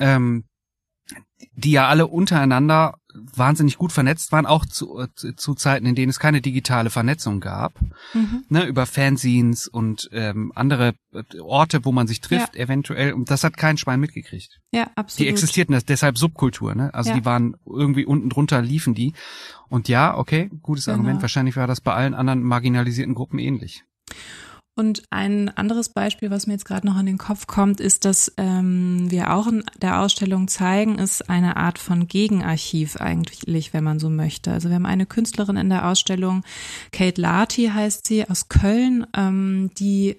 Die ja alle untereinander wahnsinnig gut vernetzt waren, auch zu Zeiten, in denen es keine digitale Vernetzung gab, ne, über Fanzines und andere Orte, wo man sich trifft, eventuell. Und das hat kein Schwein mitgekriegt. Ja, absolut. Die existierten, das deshalb Subkultur, ne? Also die waren irgendwie unten drunter, liefen die. Und ja, okay, gutes Argument. Wahrscheinlich war das bei allen anderen marginalisierten Gruppen ähnlich. Und ein anderes Beispiel, was mir jetzt gerade noch in den Kopf kommt, ist, dass wir auch in der Ausstellung zeigen, ist eine Art von Gegenarchiv eigentlich, wenn man so möchte. Also wir haben eine Künstlerin in der Ausstellung, Kate Larty heißt sie, aus Köln, die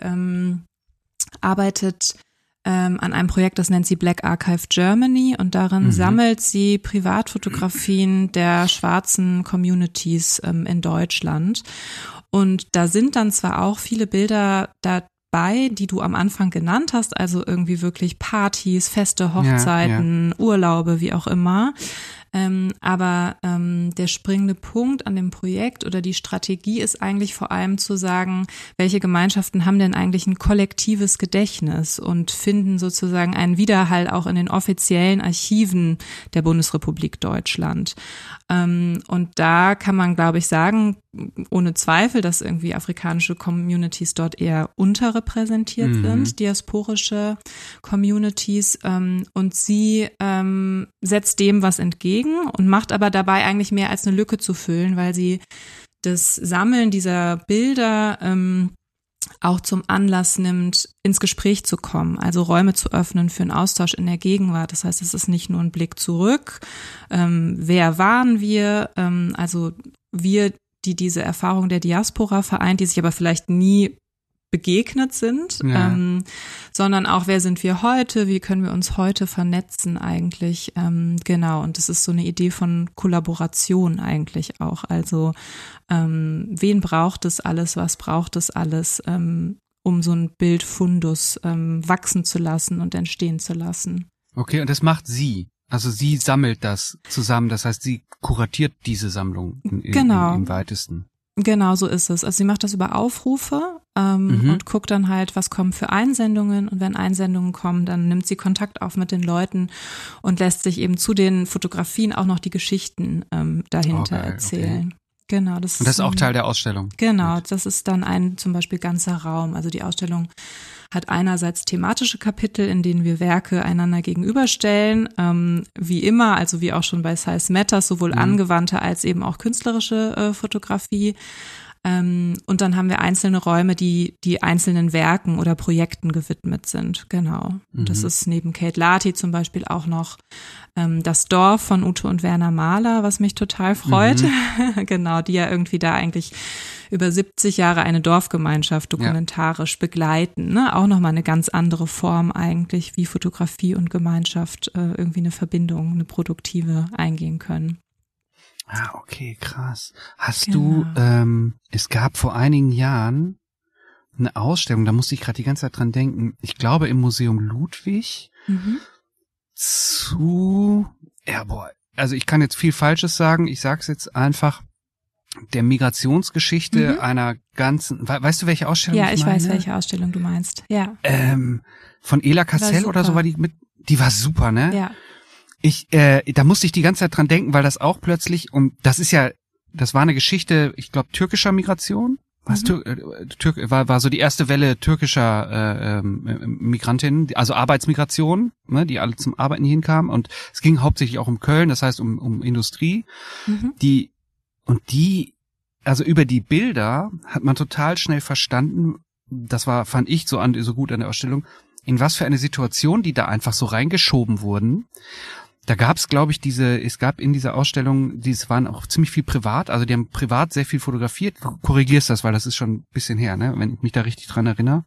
arbeitet an einem Projekt, das nennt sie Black Archive Germany, und darin sammelt sie Privatfotografien der schwarzen Communities in Deutschland. Und da sind dann zwar auch viele Bilder dabei, die du am Anfang genannt hast, also irgendwie wirklich Partys, Feste, Hochzeiten, Urlaube, wie auch immer. Aber der springende Punkt an dem Projekt oder die Strategie ist eigentlich vor allem zu sagen, welche Gemeinschaften haben denn eigentlich ein kollektives Gedächtnis und finden sozusagen einen Widerhall auch in den offiziellen Archiven der Bundesrepublik Deutschland. Und da kann man, glaube ich, sagen, ohne Zweifel, dass irgendwie afrikanische Communities dort eher unterrepräsentiert sind, diasporische Communities. Und sie setzt dem was entgegen und macht aber dabei eigentlich mehr als eine Lücke zu füllen, weil sie das Sammeln dieser Bilder auch zum Anlass nimmt, ins Gespräch zu kommen, also Räume zu öffnen für einen Austausch in der Gegenwart. Das heißt, es ist nicht nur ein Blick zurück, wer waren wir, also wir, die diese Erfahrung der Diaspora vereint, die sich aber vielleicht nie begegnet sind, sondern auch, wer sind wir heute, wie können wir uns heute vernetzen eigentlich, genau, und das ist so eine Idee von Kollaboration eigentlich auch, also wen braucht es alles, was braucht es alles, um so ein Bildfundus wachsen zu lassen und entstehen zu lassen. Okay, und das macht sie. Also sie sammelt das zusammen, das heißt, sie kuratiert diese Sammlung im weitesten. Genau, so ist es. Also sie macht das über Aufrufe und guckt dann halt, was kommen für Einsendungen, und wenn Einsendungen kommen, dann nimmt sie Kontakt auf mit den Leuten und lässt sich eben zu den Fotografien auch noch die Geschichten dahinter erzählen. Okay. Genau, und das ist auch Teil der Ausstellung. Genau, das ist dann ein zum Beispiel ganzer Raum. Also die Ausstellung hat einerseits thematische Kapitel, in denen wir Werke einander gegenüberstellen, wie immer, also wie auch schon bei Size Matters, sowohl angewandte als eben auch künstlerische Fotografie. Und dann haben wir einzelne Räume, die einzelnen Werken oder Projekten gewidmet sind. Genau. Und das ist neben Kate Lati zum Beispiel auch noch das Dorf von Ute und Werner Mahler, was mich total freut. Genau, die ja irgendwie da eigentlich über 70 Jahre eine Dorfgemeinschaft dokumentarisch begleiten. Ne? Auch nochmal eine ganz andere Form eigentlich, wie Fotografie und Gemeinschaft irgendwie eine Verbindung, eine produktive eingehen können. Ah, okay, krass. Hast du, es gab vor einigen Jahren eine Ausstellung, da musste ich gerade die ganze Zeit dran denken, ich glaube im Museum Ludwig also ich kann jetzt viel Falsches sagen, ich sag's jetzt einfach, der Migrationsgeschichte einer ganzen, weißt du, welche Ausstellung ich meine? Ja, ich weiß, welche Ausstellung du meinst, ja. Von Ela Cassel oder so war die mit, die war super, ne? Ja. Da musste ich die ganze Zeit dran denken, weil das auch plötzlich, und das war eine Geschichte, ich glaube, türkischer Migration. War so die erste Welle türkischer Migrantinnen, also Arbeitsmigration, ne, die alle zum Arbeiten hinkamen, und es ging hauptsächlich auch um Köln, das heißt um Industrie. Also über die Bilder hat man total schnell verstanden, fand ich so gut an der Ausstellung, in was für eine Situation die da einfach so reingeschoben wurden. Da gab's, glaube ich, es gab in dieser Ausstellung, waren auch ziemlich viel privat, also die haben privat sehr viel fotografiert. Du korrigierst das, weil das ist schon ein bisschen her, ne, wenn ich mich da richtig dran erinnere.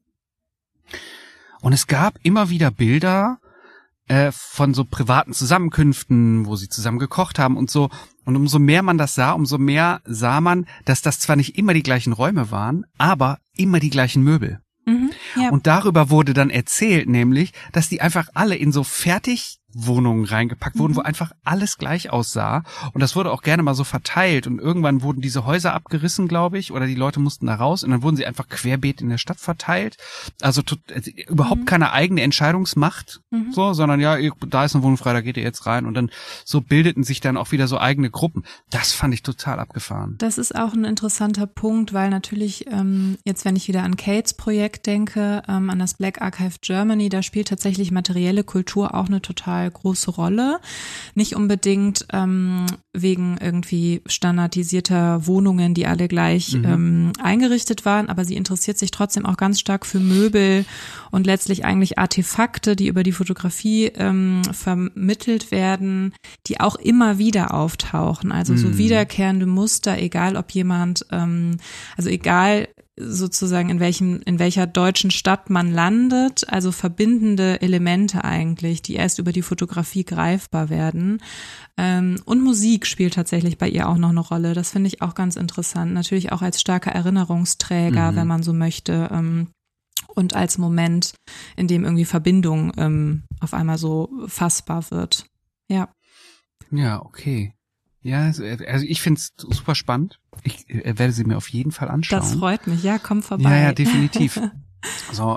Und es gab immer wieder Bilder von so privaten Zusammenkünften, wo sie zusammen gekocht haben und so. Und umso mehr man das sah, umso mehr sah man, dass das zwar nicht immer die gleichen Räume waren, aber immer die gleichen Möbel. Ja. Und darüber wurde dann erzählt, nämlich, dass die einfach alle in so Fertigwohnungen reingepackt wurden, wo einfach alles gleich aussah. Und das wurde auch gerne mal so verteilt. Und irgendwann wurden diese Häuser abgerissen, glaube ich, oder die Leute mussten da raus. Und dann wurden sie einfach querbeet in der Stadt verteilt. Also überhaupt keine eigene Entscheidungsmacht, sondern ja, da ist eine Wohnung frei, da geht ihr jetzt rein. Und dann so bildeten sich dann auch wieder so eigene Gruppen. Das fand ich total abgefahren. Das ist auch ein interessanter Punkt, weil natürlich jetzt, wenn ich wieder an Kates Projekt denke, an das Black Archive Germany, da spielt tatsächlich materielle Kultur auch eine total große Rolle. Nicht unbedingt wegen irgendwie standardisierter Wohnungen, die alle gleich eingerichtet waren, aber sie interessiert sich trotzdem auch ganz stark für Möbel und letztlich eigentlich Artefakte, die über die Fotografie vermittelt werden, die auch immer wieder auftauchen. Also so wiederkehrende Muster, egal ob jemand, also egal sozusagen in welcher deutschen Stadt man landet, also verbindende Elemente eigentlich, die erst über die Fotografie greifbar werden. Und Musik spielt tatsächlich bei ihr auch noch eine Rolle. Das finde ich auch ganz interessant. Natürlich auch als starker Erinnerungsträger, wenn man so möchte. Und als Moment, in dem irgendwie Verbindung auf einmal so fassbar wird. Ja. Ja, okay. Ja, also ich find's super spannend. Ich werde sie mir auf jeden Fall anschauen. Das freut mich, ja, komm vorbei. Ja, definitiv. So,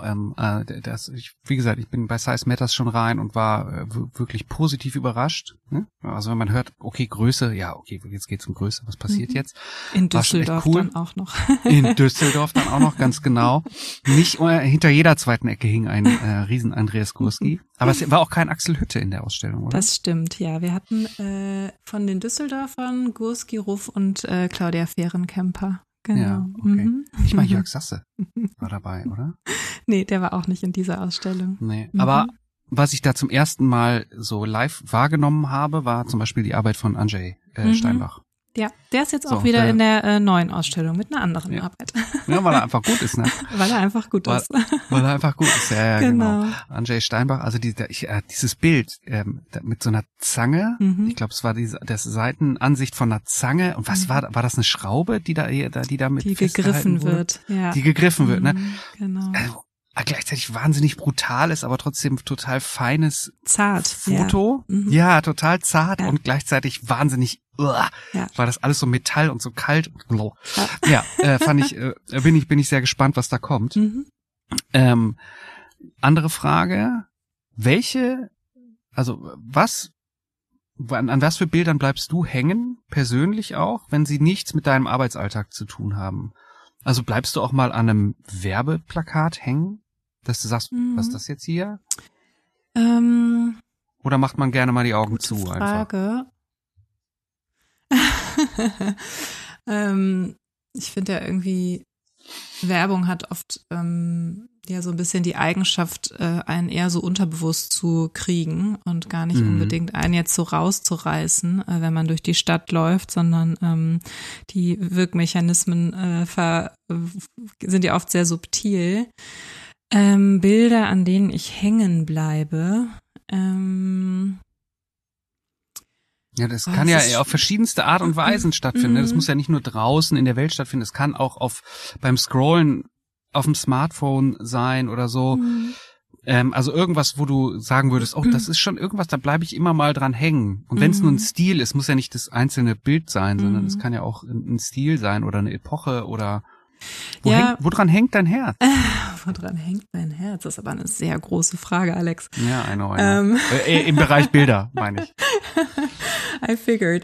wie gesagt, ich bin bei Size Matters schon rein und war wirklich positiv überrascht. Ne? Also wenn man hört, okay, Größe, ja, okay, jetzt geht's um Größe, was passiert jetzt? In Düsseldorf cool. Dann auch noch. In Düsseldorf dann auch noch, ganz genau. Nicht hinter jeder zweiten Ecke hing ein riesen Andreas Gursky. Aber es war auch kein Axel Hütte in der Ausstellung, oder? Das stimmt, ja. Wir hatten von den Düsseldorfern Gursky, Ruff und Claudia Fehrenkemper. genau. Ja, okay. Ich meine, Jörg Sasse war dabei, oder? Nee, der war auch nicht in dieser Ausstellung. Nee, aber was ich da zum ersten Mal so live wahrgenommen habe, war zum Beispiel die Arbeit von Andrzej Steinbach. Ja, der ist jetzt auch wieder in der neuen Ausstellung mit einer anderen Arbeit. Ja, weil er einfach gut ist, ne? Weil er einfach gut ist. Weil er einfach gut ist, ja, genau. Andrzej Steinbach, also dieses Bild mit so einer Zange, ich glaube, es war das Seitenansicht von einer Zange. Und was war das eine Schraube, die da mit die gegriffen wird, ja. Die gegriffen wird, ne? Genau. Gleichzeitig wahnsinnig brutales, aber trotzdem total feines Foto. Ja, total zart und gleichzeitig wahnsinnig war das alles so Metall und so kalt. Ja, fand ich, bin ich sehr gespannt, was da kommt. Andere Frage, an was für Bildern bleibst du hängen, persönlich auch, wenn sie nichts mit deinem Arbeitsalltag zu tun haben? Also bleibst du auch mal an einem Werbeplakat hängen, dass du sagst, was ist das jetzt hier? Oder macht man gerne mal die Augen zu Frage. Einfach? Ich finde ja irgendwie, Werbung hat oft ja so ein bisschen die Eigenschaft, einen eher so unterbewusst zu kriegen und gar nicht unbedingt einen jetzt so rauszureißen, wenn man durch die Stadt läuft, sondern die Wirkmechanismen sind ja oft sehr subtil. Bilder, an denen ich hängen bleibe. Ja, das kann ja auf verschiedenste Art und Weisen stattfinden. Das muss ja nicht nur draußen in der Welt stattfinden. Es kann auch beim Scrollen auf dem Smartphone sein oder so. Also irgendwas, wo du sagen würdest, das ist schon irgendwas, da bleibe ich immer mal dran hängen. Und wenn es nur ein Stil ist, muss ja nicht das einzelne Bild sein, sondern es kann ja auch ein Stil sein oder eine Epoche oder woran hängt dein Herz? Woran hängt mein Herz? Das ist aber eine sehr große Frage, Alex. Ja, I know. Im Bereich Bilder, meine ich. I figured.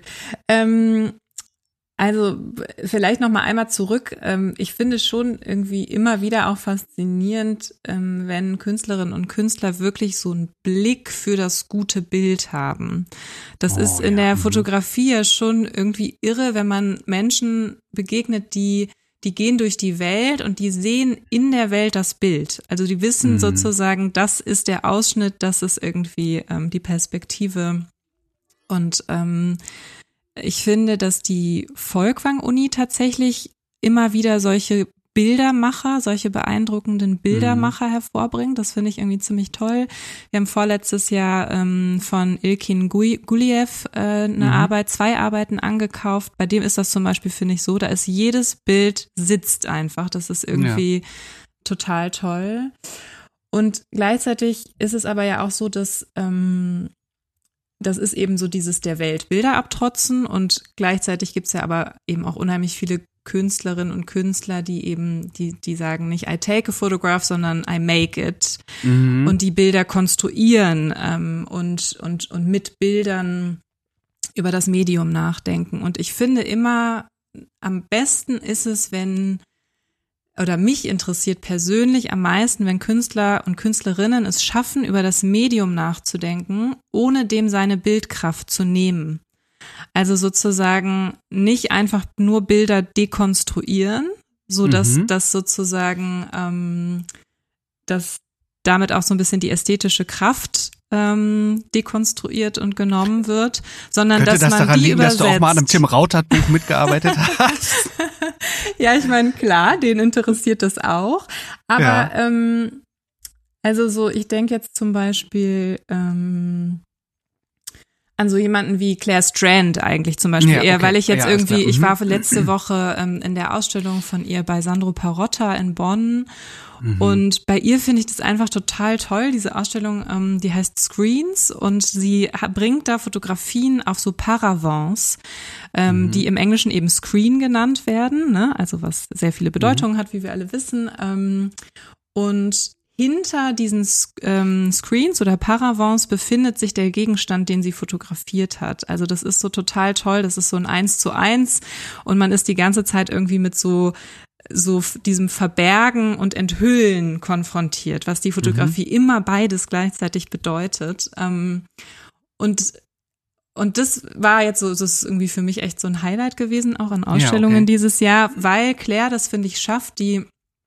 Also vielleicht noch mal einmal zurück. Ich finde schon irgendwie immer wieder auch faszinierend, wenn Künstlerinnen und Künstler wirklich so einen Blick für das gute Bild haben. Das ist in der Fotografie ja schon irgendwie irre, wenn man Menschen begegnet, die gehen durch die Welt und die sehen in der Welt das Bild. Also die wissen sozusagen, das ist der Ausschnitt, das ist irgendwie die Perspektive. Und ich finde, dass die Folkwang-Uni tatsächlich immer wieder solche Bildermacher, solche beeindruckenden Bildermacher hervorbringt. Das finde ich irgendwie ziemlich toll. Wir haben vorletztes Jahr von Ilkin Guliev zwei Arbeiten angekauft. Bei dem ist das zum Beispiel, finde ich, so, da ist jedes Bild sitzt einfach. Das ist irgendwie total toll. Und gleichzeitig ist es aber ja auch so, dass das ist eben so dieses der Welt Bilder abtrotzen und gleichzeitig gibt's ja aber eben auch unheimlich viele Künstlerinnen und Künstler, die eben, die sagen nicht I take a photograph, sondern I make it und die Bilder konstruieren und mit Bildern über das Medium nachdenken. Und ich finde immer, am besten ist es, mich interessiert persönlich am meisten, wenn Künstler und Künstlerinnen es schaffen, über das Medium nachzudenken, ohne dem seine Bildkraft zu nehmen. Also sozusagen nicht einfach nur Bilder dekonstruieren, so dass das sozusagen, dass damit auch so ein bisschen die ästhetische Kraft dekonstruiert und genommen wird, sondern dass man daran die liegen, übersetzt. Dass du auch mal an einem Tim Rautert-Buch mitgearbeitet hast? Ja, ich meine, klar, den interessiert das auch. Aber also so, ich denke jetzt zum Beispiel an so jemanden wie Claire Strand eigentlich zum Beispiel eher, weil ich jetzt irgendwie, ich war letzte Woche in der Ausstellung von ihr bei Sandro Parotta in Bonn und bei ihr finde ich das einfach total toll, diese Ausstellung, die heißt Screens und sie bringt da Fotografien auf so Paravents, die im Englischen eben Screen genannt werden, ne? Also was sehr viele Bedeutungen hat, wie wir alle wissen, und hinter diesen Screens oder Paravents befindet sich der Gegenstand, den sie fotografiert hat. Also das ist so total toll, das ist so ein 1:1 und man ist die ganze Zeit irgendwie mit so diesem Verbergen und Enthüllen konfrontiert, was die Fotografie immer beides gleichzeitig bedeutet. Und Und das war jetzt so, das ist irgendwie für mich echt so ein Highlight gewesen, auch an Ausstellungen dieses Jahr, weil Claire das, finde ich, schafft, die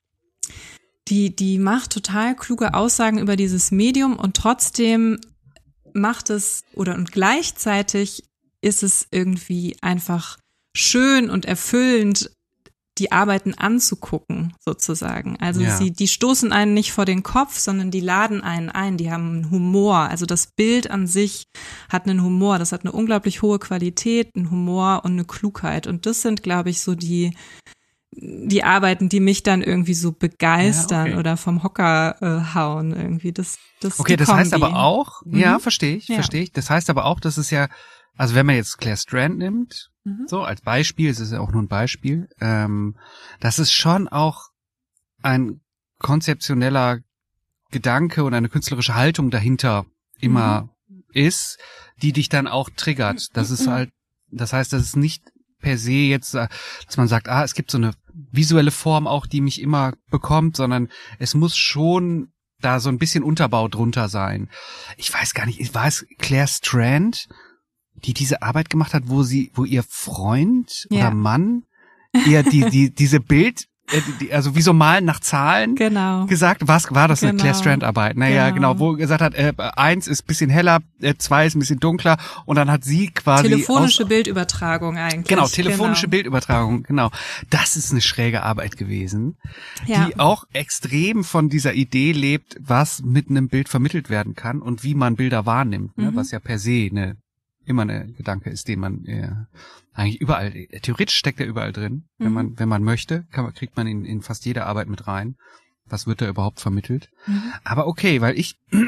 macht total kluge Aussagen über dieses Medium und trotzdem macht es und gleichzeitig ist es irgendwie einfach schön und erfüllend, die Arbeiten anzugucken, sozusagen. Also die stoßen einen nicht vor den Kopf, sondern die laden einen ein, die haben einen Humor. Also das Bild an sich hat einen Humor, das hat eine unglaublich hohe Qualität, einen Humor und eine Klugheit. Und das sind, glaube ich, so die Arbeiten, die mich dann irgendwie so begeistern oder vom Hocker hauen irgendwie. Das okay, das heißt aber auch, verstehe ich. Das heißt aber auch, dass es ja, also wenn man jetzt Claire Strand nimmt, so als Beispiel, es ist ja auch nur ein Beispiel, dass es schon auch ein konzeptioneller Gedanke und eine künstlerische Haltung dahinter immer ist, die dich dann auch triggert. Das ist halt, das heißt, dass es nicht per se jetzt, dass man sagt, es gibt so eine visuelle Form auch, die mich immer bekommt, sondern es muss schon da so ein bisschen Unterbau drunter sein. Ich weiß gar nicht, war es Claire Strand, die diese Arbeit gemacht hat, wo ihr Freund oder Mann ihr diese Bild, also wie so Malen nach Zahlen gesagt, war das eine Claire Strand Arbeit? Naja, genau, wo gesagt hat, 1 ist ein bisschen heller, 2 ist ein bisschen dunkler und dann hat sie quasi telefonische Bildübertragung eigentlich. Genau, telefonische Bildübertragung, genau. Das ist eine schräge Arbeit gewesen, die auch extrem von dieser Idee lebt, was mit einem Bild vermittelt werden kann und wie man Bilder wahrnimmt, ne, was ja per se immer eine Gedanke ist, den man eigentlich überall, theoretisch steckt er überall drin, wenn man möchte, kriegt man ihn in fast jede Arbeit mit rein. Was wird da überhaupt vermittelt? Aber okay, weil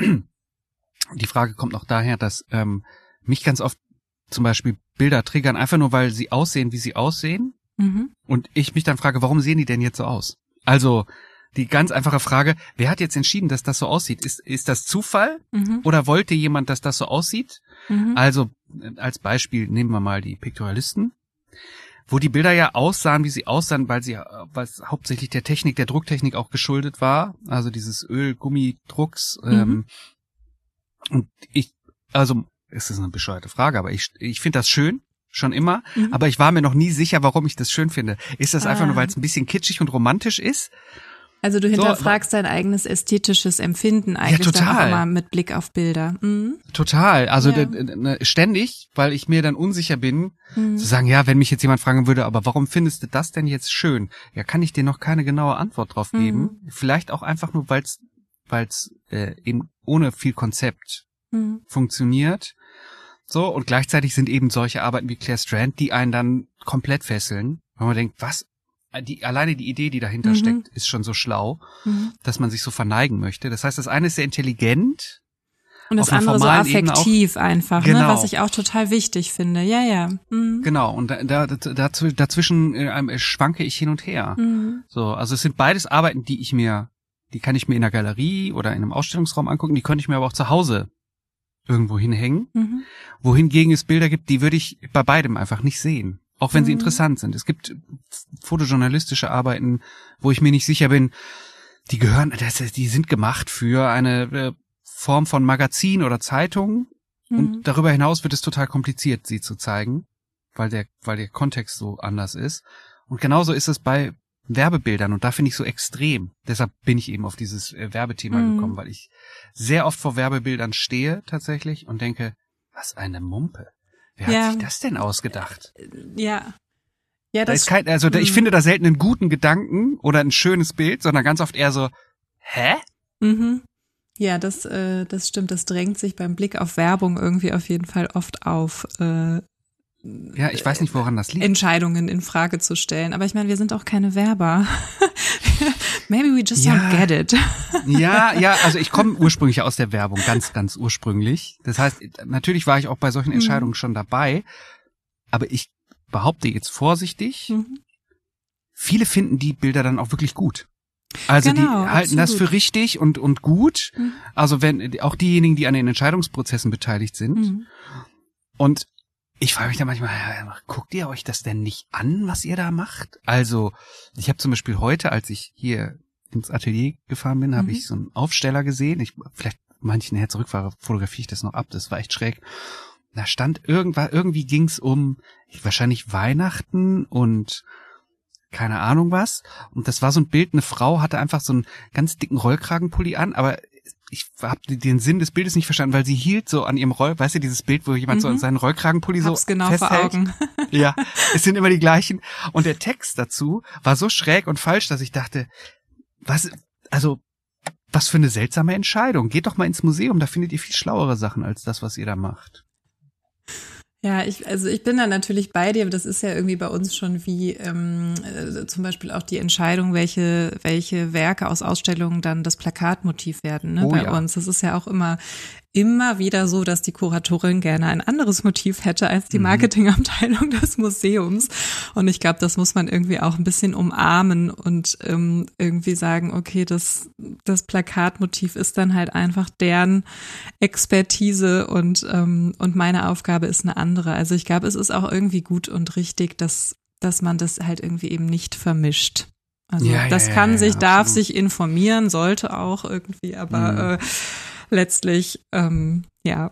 die Frage kommt noch daher, dass mich ganz oft zum Beispiel Bilder triggern, einfach nur, weil sie aussehen, wie sie aussehen. Und ich mich dann frage, warum sehen die denn jetzt so aus? Also die ganz einfache Frage, wer hat jetzt entschieden, dass das so aussieht? Ist das Zufall? Oder wollte jemand, dass das so aussieht? Also als Beispiel nehmen wir mal die Pikturalisten, wo die Bilder ja aussahen, wie sie aussahen, weil es hauptsächlich der Drucktechnik auch geschuldet war. Also dieses Öl-Gummidrucks. Und es ist eine bescheuerte Frage, aber ich finde das schön. Schon immer, aber ich war mir noch nie sicher, warum ich das schön finde. Ist das einfach nur, weil es ein bisschen kitschig und romantisch ist? Also du hinterfragst dein eigenes ästhetisches Empfinden eigentlich dann auch immer mit Blick auf Bilder. Total, also ständig, weil ich mir dann unsicher bin, zu sagen, wenn mich jetzt jemand fragen würde, aber warum findest du das denn jetzt schön? Ja, kann ich dir noch keine genaue Antwort drauf geben. Vielleicht auch einfach nur, weil es eben ohne viel Konzept funktioniert. So, und gleichzeitig sind eben solche Arbeiten wie Claire Strand, die einen dann komplett fesseln, weil man denkt, alleine die Idee, die dahinter steckt, ist schon so schlau, dass man sich so verneigen möchte. Das heißt, das eine ist sehr intelligent. Und das andere so affektiv einfach, ne, was ich auch total wichtig finde. Ja. Genau, und dazwischen schwanke ich hin und her. So, also es sind beides Arbeiten, die kann ich mir in der Galerie oder in einem Ausstellungsraum angucken, die könnte ich mir aber auch zu Hause irgendwo hinhängen. Wohingegen es Bilder gibt, die würde ich bei beidem einfach nicht sehen. Auch wenn sie interessant sind. Es gibt fotojournalistische Arbeiten, wo ich mir nicht sicher bin, die sind gemacht für eine Form von Magazin oder Zeitung. Und darüber hinaus wird es total kompliziert, sie zu zeigen, weil der Kontext so anders ist. Und genauso ist es bei Werbebildern und da finde ich so extrem. Deshalb bin ich eben auf dieses Werbethema gekommen, weil ich sehr oft vor Werbebildern stehe tatsächlich und denke, was eine Mumpe. Wer hat sich das denn ausgedacht? Ja, ich finde da selten einen guten Gedanken oder ein schönes Bild, sondern ganz oft eher so, hä? Ja, das stimmt. Das drängt sich beim Blick auf Werbung irgendwie auf jeden Fall oft auf. Ja, ich weiß nicht, woran das liegt. Entscheidungen in Frage zu stellen. Aber ich meine, wir sind auch keine Werber. Maybe we just don't get it. Ja, also ich komme ursprünglich aus der Werbung, ganz, ganz ursprünglich. Das heißt, natürlich war ich auch bei solchen Entscheidungen schon dabei. Aber ich behaupte jetzt vorsichtig, viele finden die Bilder dann auch wirklich gut. Also die halten das für richtig und gut. Also wenn auch diejenigen, die an den Entscheidungsprozessen beteiligt sind. Und ich frage mich da manchmal, guckt ihr euch das denn nicht an, was ihr da macht? Also ich habe zum Beispiel heute, als ich hier ins Atelier gefahren bin, habe ich so einen Aufsteller gesehen. Vielleicht manche nachher zurückfahre, fotografiere ich das noch ab. Das war echt schräg. da stand irgendwie ging's um wahrscheinlich Weihnachten und keine Ahnung was. Und das war so ein Bild, eine Frau hatte einfach so einen ganz dicken Rollkragenpulli an, aber ich habe den Sinn des Bildes nicht verstanden, weil sie hielt so an ihrem weißt du, dieses Bild, wo jemand so an seinen Rollkragenpulli so genau festhält. vor Augen. Ja, es sind immer die gleichen. Und der Text dazu war so schräg und falsch, dass ich dachte, was für eine seltsame Entscheidung. Geht doch mal ins Museum, da findet ihr viel schlauere Sachen als das, was ihr da macht. Ja, ich bin da natürlich bei dir, aber das ist ja irgendwie bei uns schon wie zum Beispiel auch die Entscheidung, welche Werke aus Ausstellungen dann das Plakatmotiv werden, ne, bei uns. Das ist ja auch immer wieder so, dass die Kuratorin gerne ein anderes Motiv hätte als die Marketingabteilung des Museums. Und ich glaube, das muss man irgendwie auch ein bisschen umarmen und irgendwie sagen, okay, das Plakatmotiv ist dann halt einfach deren Expertise und meine Aufgabe ist eine andere. Also ich glaube, es ist auch irgendwie gut und richtig, dass man das halt irgendwie eben nicht vermischt. Also darf sich informieren, sollte auch irgendwie, aber letztlich, Ja,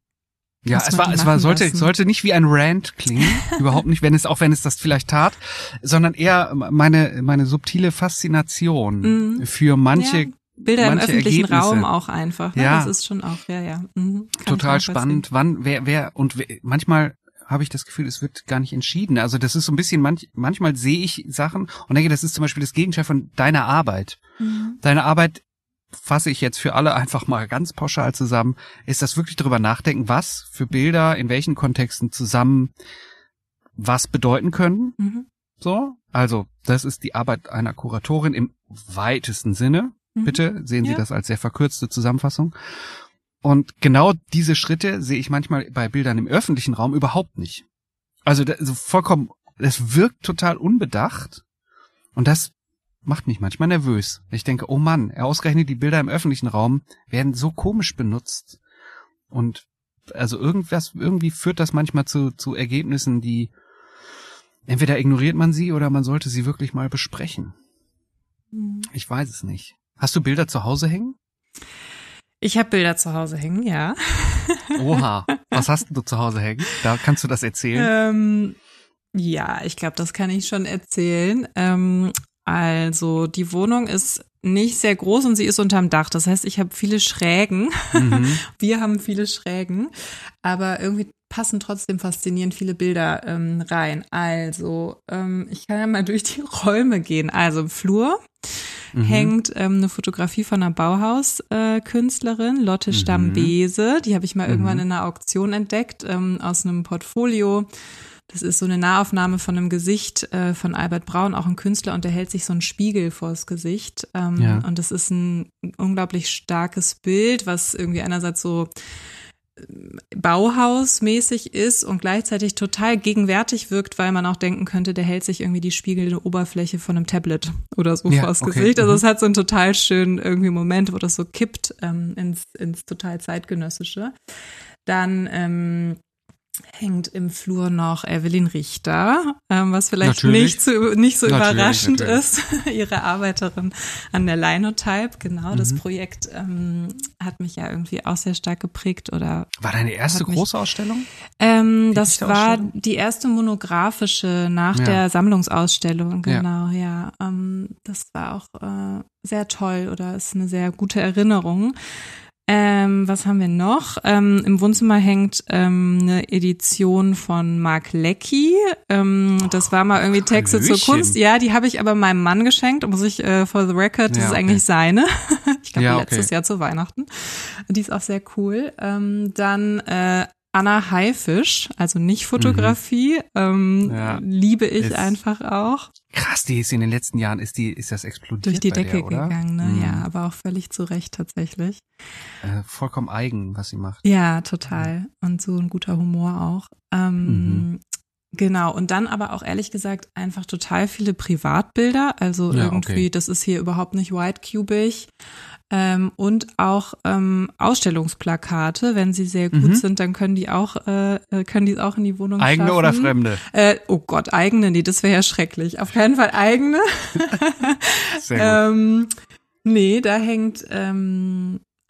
sollte nicht wie ein Rant klingen, überhaupt nicht, wenn es das vielleicht tat, sondern eher meine subtile Faszination für manche Bilder im öffentlichen Ergebnisse. Raum auch einfach, ne? Das ist schon auch, total spannend, wann, wer und manchmal habe ich das Gefühl, es wird gar nicht entschieden. Also das ist so ein bisschen, manchmal sehe ich Sachen und denke, das ist zum Beispiel das Gegenteil von deiner Arbeit. Deine Arbeit fasse ich jetzt für alle einfach mal ganz pauschal zusammen, ist das wirklich drüber nachdenken, was für Bilder in welchen Kontexten zusammen was bedeuten können. So, also das ist die Arbeit einer Kuratorin im weitesten Sinne. Bitte sehen Sie das als sehr verkürzte Zusammenfassung. Und genau diese Schritte sehe ich manchmal bei Bildern im öffentlichen Raum überhaupt nicht. Also vollkommen, es wirkt total unbedacht und das macht mich manchmal nervös. Ich denke, oh Mann, ausgerechnet die Bilder im öffentlichen Raum werden so komisch benutzt. Und also irgendwie führt das manchmal zu Ergebnissen, die entweder ignoriert man sie oder man sollte sie wirklich mal besprechen. Ich weiß es nicht. Hast du Bilder zu Hause hängen? Ich habe Bilder zu Hause hängen, ja. Oha, was hast du zu Hause hängen? Da kannst du das erzählen? Ja, ich glaube, das kann ich schon erzählen. Also die Wohnung ist nicht sehr groß und sie ist unterm Dach. Das heißt, ich habe viele Schrägen. Wir haben viele Schrägen, aber irgendwie passen trotzdem faszinierend viele Bilder rein. Also ich kann ja mal durch die Räume gehen. Also im Flur hängt eine Fotografie von einer Bauhauskünstlerin, Lotte Stambese. Die habe ich mal irgendwann in einer Auktion entdeckt, aus einem Portfolio. Das ist so eine Nahaufnahme von einem Gesicht von Albert Braun, auch ein Künstler, und der hält sich so einen Spiegel vors Gesicht. Und das ist ein unglaublich starkes Bild, was irgendwie einerseits so Bauhausmäßig ist und gleichzeitig total gegenwärtig wirkt, weil man auch denken könnte, der hält sich irgendwie die spiegelnde Oberfläche von einem Tablet oder so vors Gesicht. Also es hat so einen total schönen irgendwie Moment, wo das so kippt ins total zeitgenössische. Dann hängt im Flur noch Evelyn Richter, was vielleicht nicht so überraschend ist. Ihre Arbeiterin an der Linotype, genau. Das Projekt hat mich ja irgendwie auch sehr stark geprägt. War deine erste große Ausstellung? Das war die erste monographische nach der Sammlungsausstellung, genau, ja. Das war auch sehr toll oder ist eine sehr gute Erinnerung. Was haben wir noch? Im Wohnzimmer hängt eine Edition von Mark Leckey. Das war mal irgendwie Texte zur Kunst. Ja, die habe ich aber meinem Mann geschenkt. Muss ich for the record, das ist eigentlich seine. Ich glaube, letztes Jahr zu Weihnachten. Die ist auch sehr cool. Dann Anna Haifisch, also nicht Fotografie, liebe ich einfach auch. Krass, die ist in den letzten Jahren, ist das explodiert durch die Decke der, oder? gegangen, ne? Ja, aber auch völlig zu Recht tatsächlich. Vollkommen eigen, was sie macht. Ja, total. Und so ein guter Humor auch. Genau, und dann aber auch ehrlich gesagt einfach total viele Privatbilder, also irgendwie, das ist hier überhaupt nicht white-cubig. Und auch Ausstellungsplakate, wenn sie sehr gut sind, dann können die auch in die Wohnung eigene schaffen. Oder fremde? Oh Gott, eigene, nee, das wäre ja schrecklich. Auf keinen Fall eigene. Sehr gut. Nee, da hängt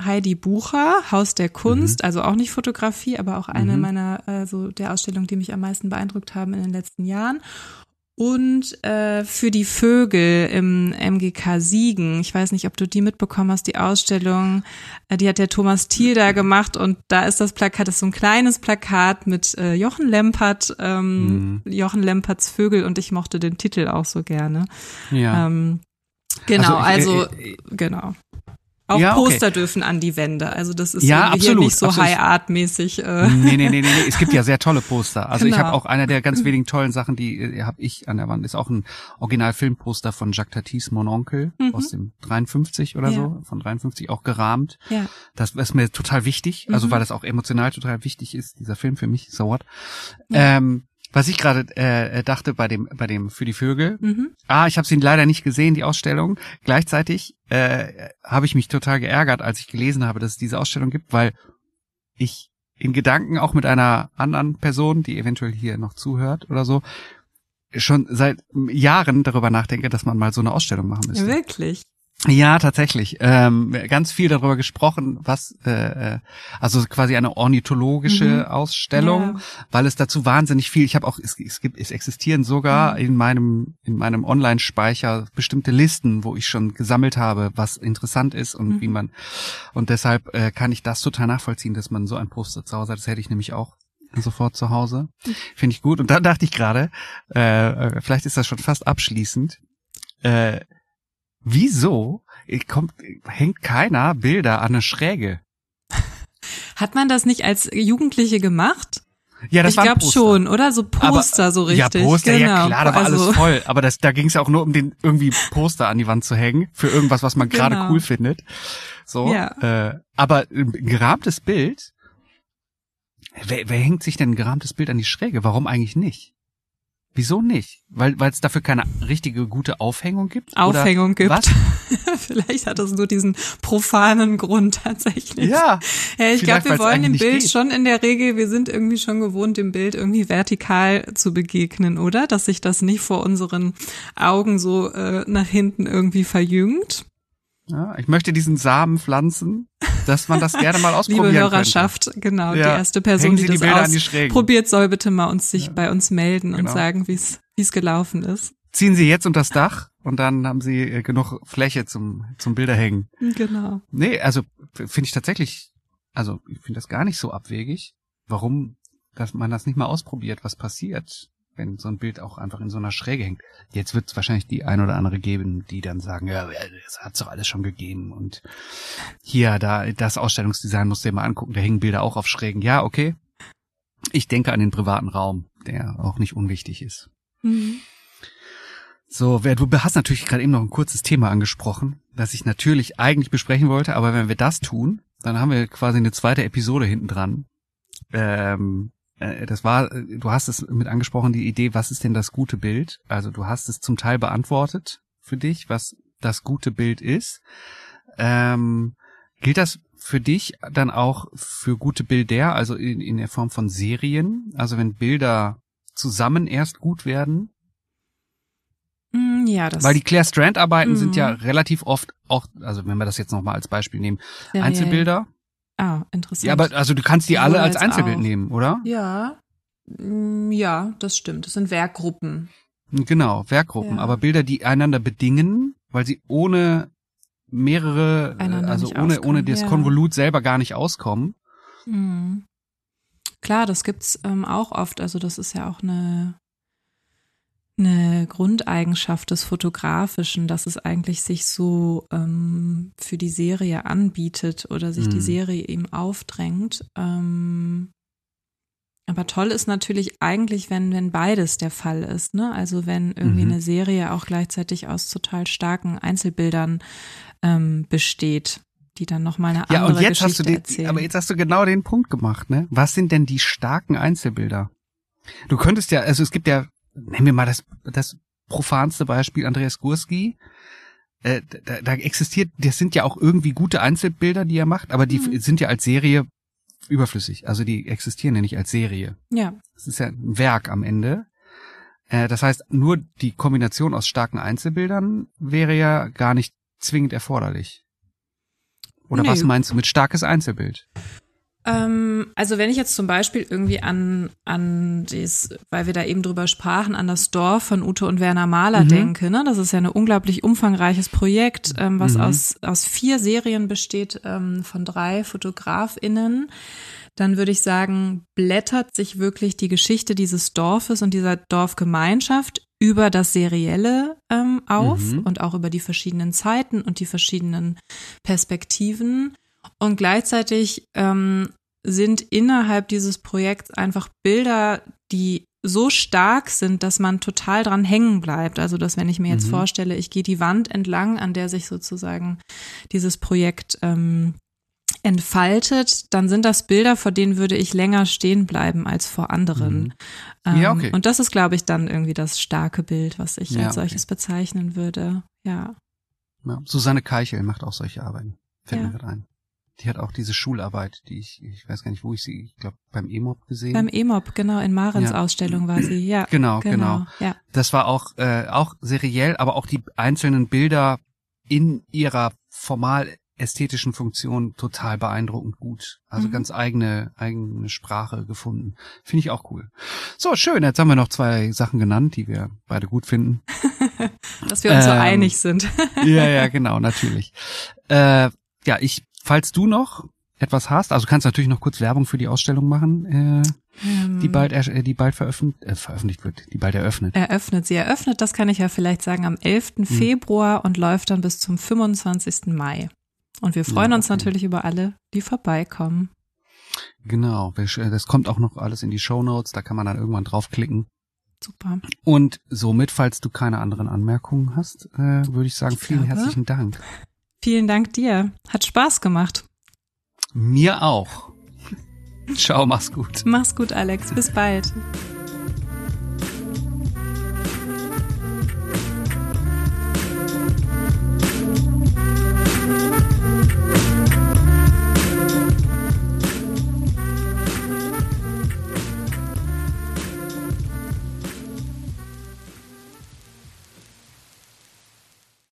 Heidi Bucher, Haus der Kunst, also auch nicht Fotografie, aber auch eine meiner, der Ausstellungen, die mich am meisten beeindruckt haben in den letzten Jahren. Und für die Vögel im MGK Siegen, ich weiß nicht, ob du die mitbekommen hast, die Ausstellung, die hat der Thomas Thiel da gemacht und da ist das Plakat, das ist so ein kleines Plakat mit Jochen Lempert, Jochen Lemperts Vögel und ich mochte den Titel auch so gerne. Ja. Genau, genau. Auch ja, okay. Poster dürfen an die Wände. Also das ist ja, hier nicht so High-Art-mäßig. Nee. Es gibt ja sehr tolle Poster. Also genau. Ich habe auch einer der ganz wenigen tollen Sachen, die habe ich an der Wand, ist auch ein Original-Filmposter von Jacques Tatis Mon Oncle aus dem 53 oder so, von 53 auch gerahmt. Ja. Das ist mir total wichtig, also weil das auch emotional total wichtig ist, dieser Film für mich, so what. Ja. Was ich gerade dachte bei dem für die Vögel. Ich habe sie leider nicht gesehen, die Ausstellung. Gleichzeitig habe ich mich total geärgert, als ich gelesen habe, dass es diese Ausstellung gibt, weil ich in Gedanken auch mit einer anderen Person, die eventuell hier noch zuhört oder so, schon seit Jahren darüber nachdenke, dass man mal so eine Ausstellung machen müsste. Wirklich? Ja, tatsächlich. Ganz viel darüber gesprochen, was, also quasi eine ornithologische Ausstellung, weil es dazu wahnsinnig viel, ich habe auch, es existieren sogar in meinem Online-Speicher bestimmte Listen, wo ich schon gesammelt habe, was interessant ist und wie man, und deshalb kann ich das total nachvollziehen, dass man so ein Poster zu Hause hat. Das hätte ich nämlich auch sofort zu Hause. Finde ich gut. Und dann dachte ich gerade, vielleicht ist das schon fast abschließend, wieso hängt keiner Bilder an eine Schräge? Hat man das nicht als Jugendliche gemacht? Ja, das ich glaube schon, oder? So Poster, so richtig. Ja, Poster, genau. Ja klar, da war alles voll. Aber da ging es ja auch nur um den irgendwie Poster an die Wand zu hängen für irgendwas, was man gerade cool findet. So, ja. Aber ein gerahmtes Bild, wer hängt sich denn ein gerahmtes Bild an die Schräge? Warum eigentlich nicht? Wieso nicht? Weil es dafür keine richtige, gute Aufhängung gibt? Aufhängung gibt. Was? Vielleicht hat es nur diesen profanen Grund tatsächlich. Ja. Ich glaube, wir wollen dem Bild schon in der Regel, wir sind irgendwie schon gewohnt, dem Bild irgendwie vertikal zu begegnen, oder? Dass sich das nicht vor unseren Augen so nach hinten irgendwie verjüngt. Ja, ich möchte diesen Samen pflanzen, dass man das gerne mal ausprobieren Liebe Hörerschaft, könnte. Genau, die erste Person, die das ausprobiert, soll bitte mal sich bei uns melden und sagen, wie es gelaufen ist. Ziehen Sie jetzt unter das Dach und dann haben Sie genug Fläche zum Bilderhängen. Genau. Nee, also finde ich tatsächlich, also ich finde das gar nicht so abwegig. Warum, dass man das nicht mal ausprobiert, was passiert, wenn so ein Bild auch einfach in so einer Schräge hängt. Jetzt wird es wahrscheinlich die ein oder andere geben, die dann sagen, ja, das hat's doch alles schon gegeben und hier, das Ausstellungsdesign musst du dir mal angucken, da hängen Bilder auch auf Schrägen. Ja, okay. Ich denke an den privaten Raum, der auch nicht unwichtig ist. So, du hast natürlich gerade eben noch ein kurzes Thema angesprochen, das ich natürlich eigentlich besprechen wollte, aber wenn wir das tun, dann haben wir quasi eine zweite Episode hinten dran. Du hast es mit angesprochen, die Idee, was ist denn das gute Bild? Also du hast es zum Teil beantwortet für dich, was das gute Bild ist. Gilt das für dich dann auch für gute Bilder, also in der Form von Serien? Also wenn Bilder zusammen erst gut werden? Ja, das. Weil die Claire Strand Arbeiten sind ja relativ oft auch, also wenn wir das jetzt nochmal als Beispiel nehmen, Einzelbilder. Ah, interessant. Ja, aber also du kannst die alle als Einzelbild nehmen, oder? Ja, das stimmt. Das sind Werkgruppen. Genau, Werkgruppen. Ja. Aber Bilder, die einander bedingen, weil sie ohne mehrere, ohne das Konvolut selber gar nicht auskommen. Klar, das gibt's auch oft. Also das ist ja auch eine Grundeigenschaft des Fotografischen, dass es eigentlich sich so für die Serie anbietet oder sich die Serie ihm aufdrängt. Aber toll ist natürlich eigentlich, wenn beides der Fall ist, ne? Also wenn irgendwie eine Serie auch gleichzeitig aus total starken Einzelbildern besteht, die dann nochmal eine andere Geschichte erzählen. Aber jetzt hast du genau den Punkt gemacht, ne? Was sind denn die starken Einzelbilder? Du könntest ja, also es gibt ja, nehmen wir mal das profanste Beispiel, Andreas Gursky. Da existiert, das sind ja auch irgendwie gute Einzelbilder, die er macht, aber die sind ja als Serie überflüssig. Also die existieren ja nicht als Serie. Ja. Das ist ja ein Werk am Ende. Das heißt, nur die Kombination aus starken Einzelbildern wäre ja gar nicht zwingend erforderlich. Oder was meinst du mit starkes Einzelbild? Also wenn ich jetzt zum Beispiel irgendwie an weil wir da eben drüber sprachen, an das Dorf von Ute und Werner Mahler denke, ne? Das ist ja ein unglaublich umfangreiches Projekt, was aus 4 Serien besteht, von 3 FotografInnen. Dann würde ich sagen, blättert sich wirklich die Geschichte dieses Dorfes und dieser Dorfgemeinschaft über das Serielle auf und auch über die verschiedenen Zeiten und die verschiedenen Perspektiven. Und gleichzeitig sind innerhalb dieses Projekts einfach Bilder, die so stark sind, dass man total dran hängen bleibt. Also, dass wenn ich mir jetzt vorstelle, ich gehe die Wand entlang, an der sich sozusagen dieses Projekt entfaltet, dann sind das Bilder, vor denen würde ich länger stehen bleiben als vor anderen. Ja, okay. Und das ist, glaube ich, dann irgendwie das starke Bild, was ich als solches bezeichnen würde. Ja. Susanne Keichel macht auch solche Arbeiten. Fällt mir gerade ein. Die hat auch diese Schularbeit, die ich weiß gar nicht, wo ich sie, ich glaube beim EMOB gesehen. Beim EMOB, genau, in Marens Ausstellung war sie, ja. Genau. Ja. Das war auch seriell, aber auch die einzelnen Bilder in ihrer formal ästhetischen Funktion total beeindruckend gut. Also ganz eigene Sprache gefunden. Finde ich auch cool. So, schön. Jetzt haben wir noch 2 Sachen genannt, die wir beide gut finden. Dass wir uns so einig sind. Ja, genau, natürlich. Falls du noch etwas hast, also kannst du natürlich noch kurz Werbung für die Ausstellung machen, die bald veröffentlicht wird, die bald eröffnet. Sie eröffnet, das kann ich ja vielleicht sagen, am 11. Februar und läuft dann bis zum 25. Mai. Und wir freuen uns natürlich über alle, die vorbeikommen. Genau, das kommt auch noch alles in die Shownotes, da kann man dann irgendwann draufklicken. Super. Und somit, falls du keine anderen Anmerkungen hast, würde ich sagen, vielen herzlichen Dank. Vielen Dank dir. Hat Spaß gemacht. Mir auch. Ciao, mach's gut. Mach's gut, Alex. Bis bald.